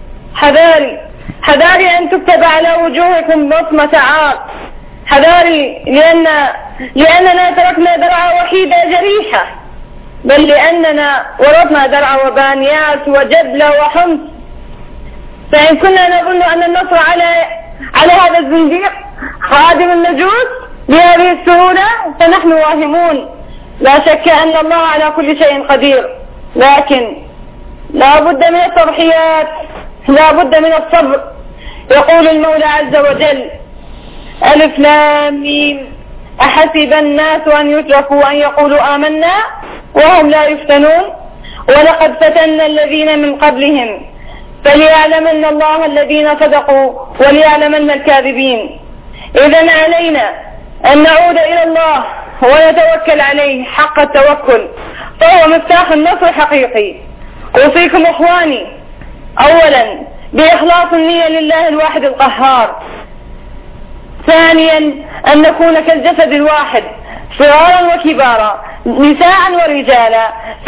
حذاري أن تكتب على وجوهكم بصمة عار، حذاري لأننا تركنا درعا وحيدة جريحة، بل لأننا ورثنا درعا وبانيات وجدلة وحمص. فإن كنا نظن أن النصر على هذا الزنديق خادم النجوس بهذه السهولة فنحن واهمون. لا شك أن الله على كل شيء قدير، لكن لا بد من التضحيات، لا بد من الصبر. يقول المولى عز وجل: ألف لام ميم أحسب الناس أن يتركوا أن يقولوا آمنا وهم لا يفتنون ولقد فتنا الذين من قبلهم فليعلمن الله الذين صدقوا وليعلمن الكاذبين. إذن علينا أن نعود إلى الله ونتوكل عليه حق التوكل، فهو مفتاح النصر حقيقي. أوصيكم إخواني أولا بإخلاص النية لله الواحد القهار، ثانيا أن نكون كالجسد الواحد صغارا وكبارا نساء ورجالا،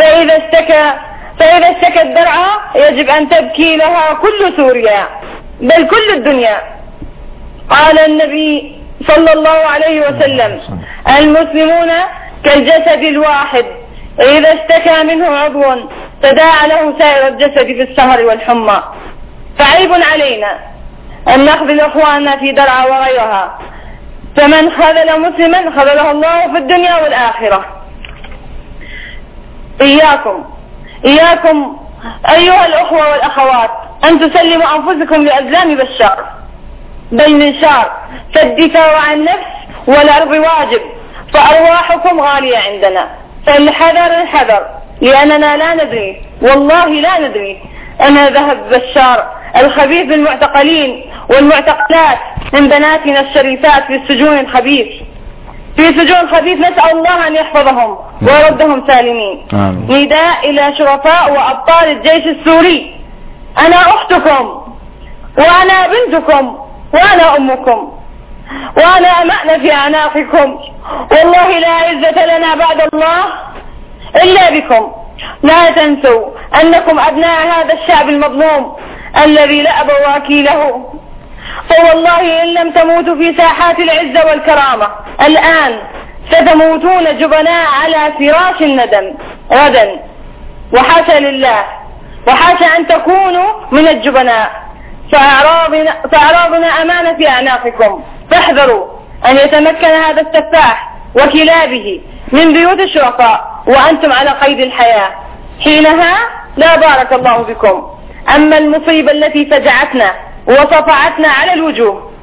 فإذا اشتكت درعا يجب أن تبكي لها كل سوريا بل كل الدنيا. قال النبي صلى الله عليه وسلم: المسلمون كالجسد الواحد إذا اشتكى منه عضو تداعى له سائر الجسد في السهر والحمى. فعيب علينا أن نخذل إخواننا في درعا وغيرها، فمن خذل مسلما خذله الله في الدنيا والآخرة. إياكم أيها الأخوة والأخوات أن تسلموا أنفسكم لأزلام بشار بل منشار، فالدفاع عن النفس والأرض واجب، فأرواحكم غالية عندنا، فالحذر لأننا لا ندري، والله لا ندري أن ذهب بشار الخبيث بالمعتقلين والمعتقلات من بناتنا الشريفات في السجون الخبيث، في سجون خبيث. نسأل الله أن يحفظهم ويردهم سالمين. نداء إلى شرفاء وأبطال الجيش السوري: أنا أختكم وأنا بنتكم وأنا أمكم وأنا أمأنا في أعناقكم، والله لا عزة لنا بعد الله إلا بكم. لا تنسوا أنكم أبناء هذا الشعب المظلوم الذي لا أبا وكيله، فوالله إن لم تموتوا في ساحات العزة والكرامة الآن ستموتون جبناء على فراش الندم غدا، وحاشا لله وحاشا أن تكونوا من الجبناء، فأعراضنا أمانة في أعناقكم، فاحذروا أن يتمكن هذا السفاح وكلابه من بيوت الشرفاء وأنتم على قيد الحياة، حينها لا بارك الله بكم. أما المصيبة التي فجعتنا وصفعتنا على الوجوه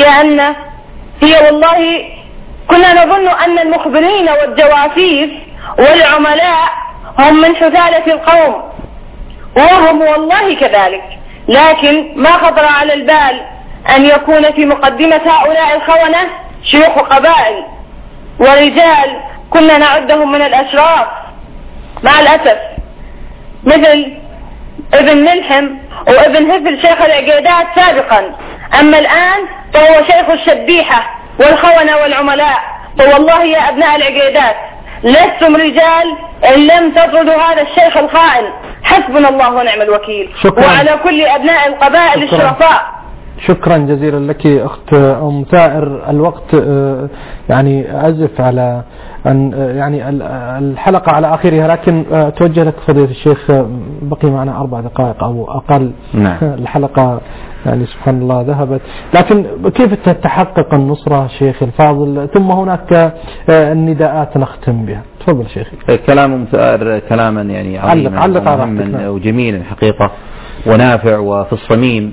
هي والله كنا نظن أن المخبرين والجواسيس والعملاء هم من حثالة القوم، وهم والله كذلك، لكن ما خطر على البال أن يكون في مقدمة هؤلاء الخونة شيوخ قبائل ورجال كنا نعدهم من الأشراف مع الأسف، مثل ابن ملحم وابن هفل شيخ العقيدات سابقا، أما الآن فهو شيخ الشبيحة والخونة والعملاء. فوالله يا أبناء العقيدات لستم رجال إن لم تطردوا هذا الشيخ الخائن، حسبنا الله ونعم الوكيل. وعلى كل أبناء القبائل الشرفاء. شكرا جزيلا لك أخت أم ثائر. الوقت يعني أزف على أن يعني الحلقة على آخرها، لكن توجه لك فضيلة الشيخ، بقي معنا 4 دقائق أو أقل. نعم. الحلقة يعني سبحان الله ذهبت، لكن كيف تتحقق النصرة شيخ الفاضل؟ ثم هناك النداءات نختم بها. تفضل شيخي. كلام أم ثائر كلاما يعني عظيما ومهما وجميلا حقيقة ونافع وفي الصميم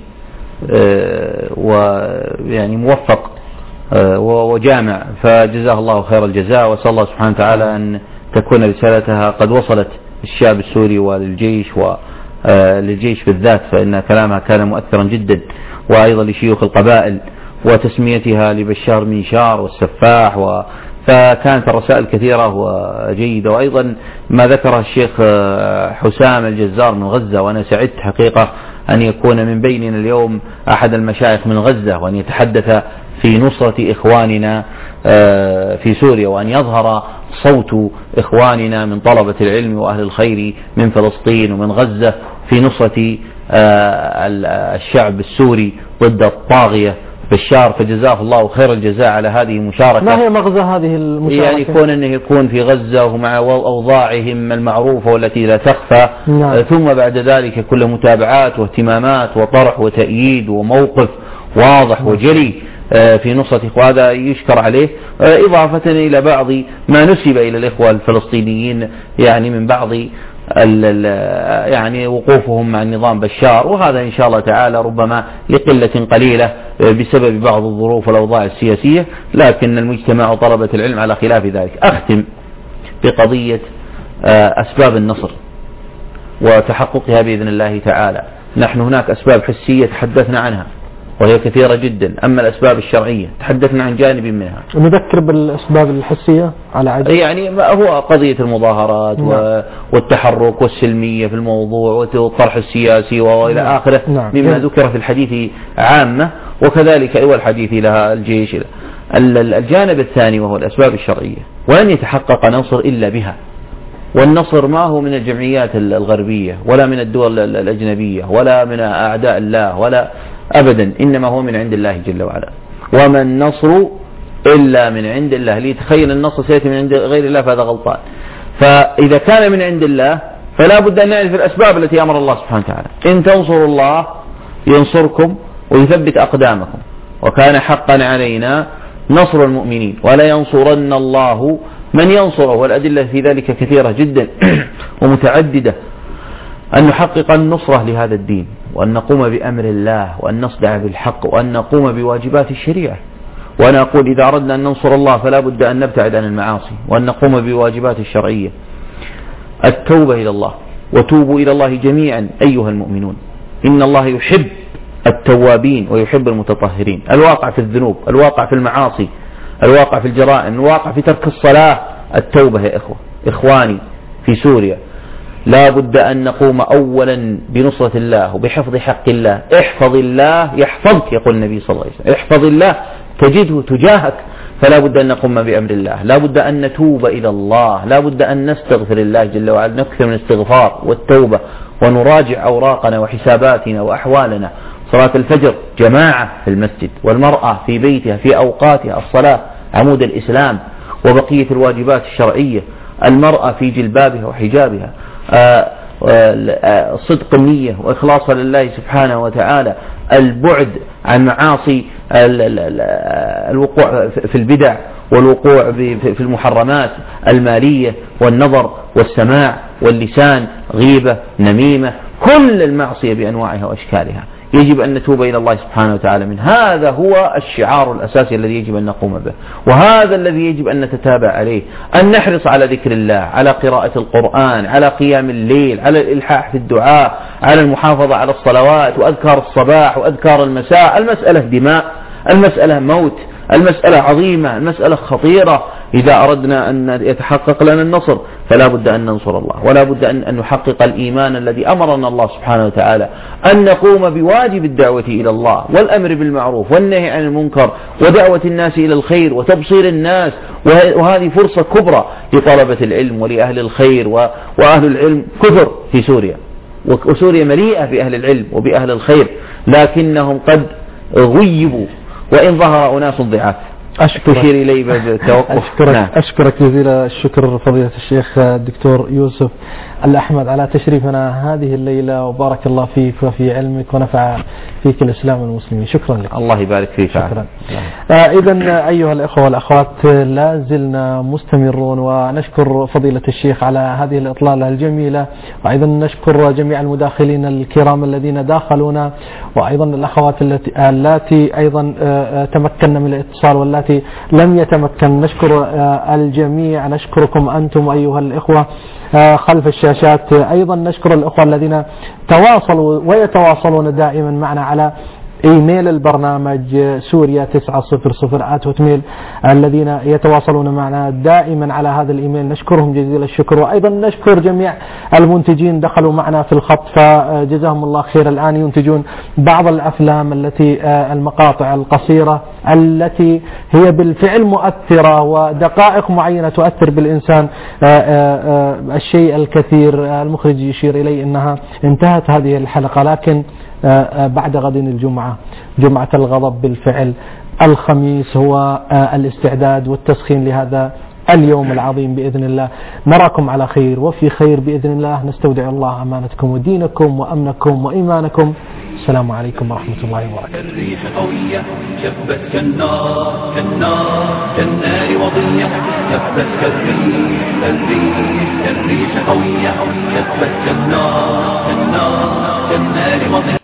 ويعني موفق وجامع، فجزاه الله خير الجزاء، وصلى الله سبحانه وتعالى أن تكون رسالتها قد وصلت للشعب السوري وللجيش وللجيش بالذات، فإن كلامها كان مؤثرا جدا، وأيضا لشيوخ القبائل وتسميتها لبشار منشار والسفاح فكانت الرسائل كثيرة وجيدة. وأيضا ما ذكره الشيخ حسام الجزار من غزة، وأنا سعدت حقيقة أن يكون من بيننا اليوم أحد المشايخ من غزة، وأن يتحدث في نصرة إخواننا في سوريا، وأن يظهر صوت إخواننا من طلبة العلم وأهل الخير من فلسطين ومن غزة في نصرة الشعب السوري ضد الطاغية بشار. فجزاه الله خير الجزاء على هذه المشاركة. ما هي مغزى هذه المشاركة؟ يعني يكون أنه يكون في غزة ومع أوضاعهم المعروفة والتي لا تخفى، ثم بعد ذلك كل متابعات واهتمامات وطرح وتأييد وموقف واضح وجلي في نصرة إخوة، يشكر عليه، إضافة إلى بعض ما نسب إلى الإخوة الفلسطينيين يعني من بعض يعني وقوفهم مع النظام بشار، وهذا إن شاء الله تعالى ربما لقلة قليلة بسبب بعض الظروف والأوضاع السياسية، لكن المجتمع وطلبة العلم على خلاف ذلك. أختم بقضية أسباب النصر وتحققها بإذن الله تعالى. نحن هناك أسباب حسية تحدثنا عنها وهي كثيرة جدا، أما الأسباب الشرعية تحدثنا عن جانب منها. نذكر بالأسباب الحسية على عجل. يعني هو قضية المظاهرات والتحرك والسلمية في الموضوع والطرح السياسي وإلى آخره مما ذكر في الحديث عامة، وكذلك أول الحديث لها الجيش. الجانب الثاني وهو الأسباب الشرعية، ولن يتحقق نصر إلا بها، والنصر ما هو من الجمعيات الغربية ولا من الدول الأجنبية ولا من أعداء الله ولا أبدا، إنما هو من عند الله جل وعلا. وما النصر إلا من عند الله. ليتخيل النصر سيأتي من عند غير الله فهذا غلطان. فإذا كان من عند الله فلا بد أن نعرف الأسباب التي أمر الله سبحانه وتعالى. إن تنصروا الله ينصركم ويثبت أقدامكم، وكان حقا علينا نصر المؤمنين ولا ينصرن الله من ينصره. والأدلة في ذلك كثيرة جدا ومتعددة، أن نحقق النصرة لهذا الدين، وأن نقوم بأمر الله، وأن نصدع بالحق، وأن نقوم بواجبات الشريعة. وأنا أقول إذا أردنا أن ننصر الله فلا بد أن نبتعد عن المعاصي وأن نقوم بواجبات الشرعية. التوبة إلى الله، وتوبوا إلى الله جميعا أيها المؤمنون، إن الله يحب التوابين ويحب المتطهرين. الواقع في الذنوب، الواقع في المعاصي، الواقع في الجرائم، الواقع في ترك الصلاة. التوبة يا إخواني في سوريا لا بد أن نقوم أولا بنصرة الله وبحفظ حق الله. احفظ الله يحفظك، يقول النبي صلى الله عليه وسلم، احفظ الله تجده تجاهك. فلا بد أن نقوم بأمر الله، لا بد أن نتوب إلى الله، لا بد أن نستغفر الله جل وعلا، نكثر من الاستغفار والتوبة، ونراجع أوراقنا وحساباتنا وأحوالنا. صلاة الفجر جماعة في المسجد، والمرأة في بيتها في أوقاتها، الصلاة عمود الإسلام، وبقية الواجبات الشرعية، المرأة في جلبابها وحجابها، صدق النية وإخلاصها لله سبحانه وتعالى، البعد عن معاصي الوقوع في البدع والوقوع في المحرمات المالية والنظر والسماع واللسان، غيبة، نميمة، كل المعصية بأنواعها وأشكالها يجب أن نتوب إلى الله سبحانه وتعالى منه. هذا هو الشعار الأساسي الذي يجب أن نقوم به، وهذا الذي يجب أن نتتابع عليه، أن نحرص على ذكر الله، على قراءة القرآن، على قيام الليل، على الإلحاح في الدعاء، على المحافظة على الصلوات وأذكار الصباح وأذكار المساء. المسألة دماء، المسألة موت، المسألة عظيمة، المسألة خطيرة. إذا أردنا أن يتحقق لنا النصر فلا بد أن ننصر الله، ولا بد أن نحقق الإيمان الذي أمرنا الله سبحانه وتعالى، أن نقوم بواجب الدعوة إلى الله والأمر بالمعروف والنهي عن المنكر ودعوة الناس إلى الخير وتبصير الناس. وهذه فرصة كبرى لطلبة العلم ولأهل الخير، وأهل العلم كثر في سوريا، وسوريا مليئة بأهل العلم وبأهل الخير، لكنهم قد غيبوا وإن ظهر أناس ضعاف. تشير إلي بالتوقف. أشكرك جزيل الشكر فضيلة الشيخ الدكتور يوسف الأحمد على تشريفنا هذه الليلة، وبارك الله فيك وفي علمك ونفع فيك الإسلام والمسلمين. شكرا لك. الله يبارك فيك. شكرا. إذا أيها الأخوة والأخوات لا زلنا مستمرون، ونشكر فضيلة الشيخ على هذه الإطلالة الجميلة، وأيضا نشكر جميع المداخلين الكرام الذين داخلونا، وأيضا الأخوات التي أيضا تمكن من الاتصال والتي التي لم يتمكن. نشكر الجميع، نشكركم أنتم أيها الإخوة خلف الشاشات. أيضا نشكر الإخوة الذين تواصلوا ويتواصلون دائما معنا على إيميل البرنامج سوريا900@hotmail، الذين يتواصلون معنا دائما على هذا الإيميل، نشكرهم جزيل الشكر. وأيضا نشكر جميع المنتجين دخلوا معنا في الخط فجزاهم الله خير. الآن ينتجون بعض الأفلام التي المقاطع القصيرة التي هي بالفعل مؤثرة ودقائق معينة تؤثر بالإنسان الشيء الكثير. المخرج يشير إلي أنها انتهت هذه الحلقة، لكن بعد غد الجمعة، جمعة الغضب بالفعل. الخميس هو الاستعداد والتسخين لهذا اليوم العظيم بإذن الله. نراكم على خير وفي خير بإذن الله. نستودع الله أمانتكم ودينكم وأمنكم وإيمانكم. السلام عليكم ورحمة الله وبركاته. الريح قوية شبت كالنار كالنار وضية شبت كالريح قوية شبت كالنار كالنار وضية.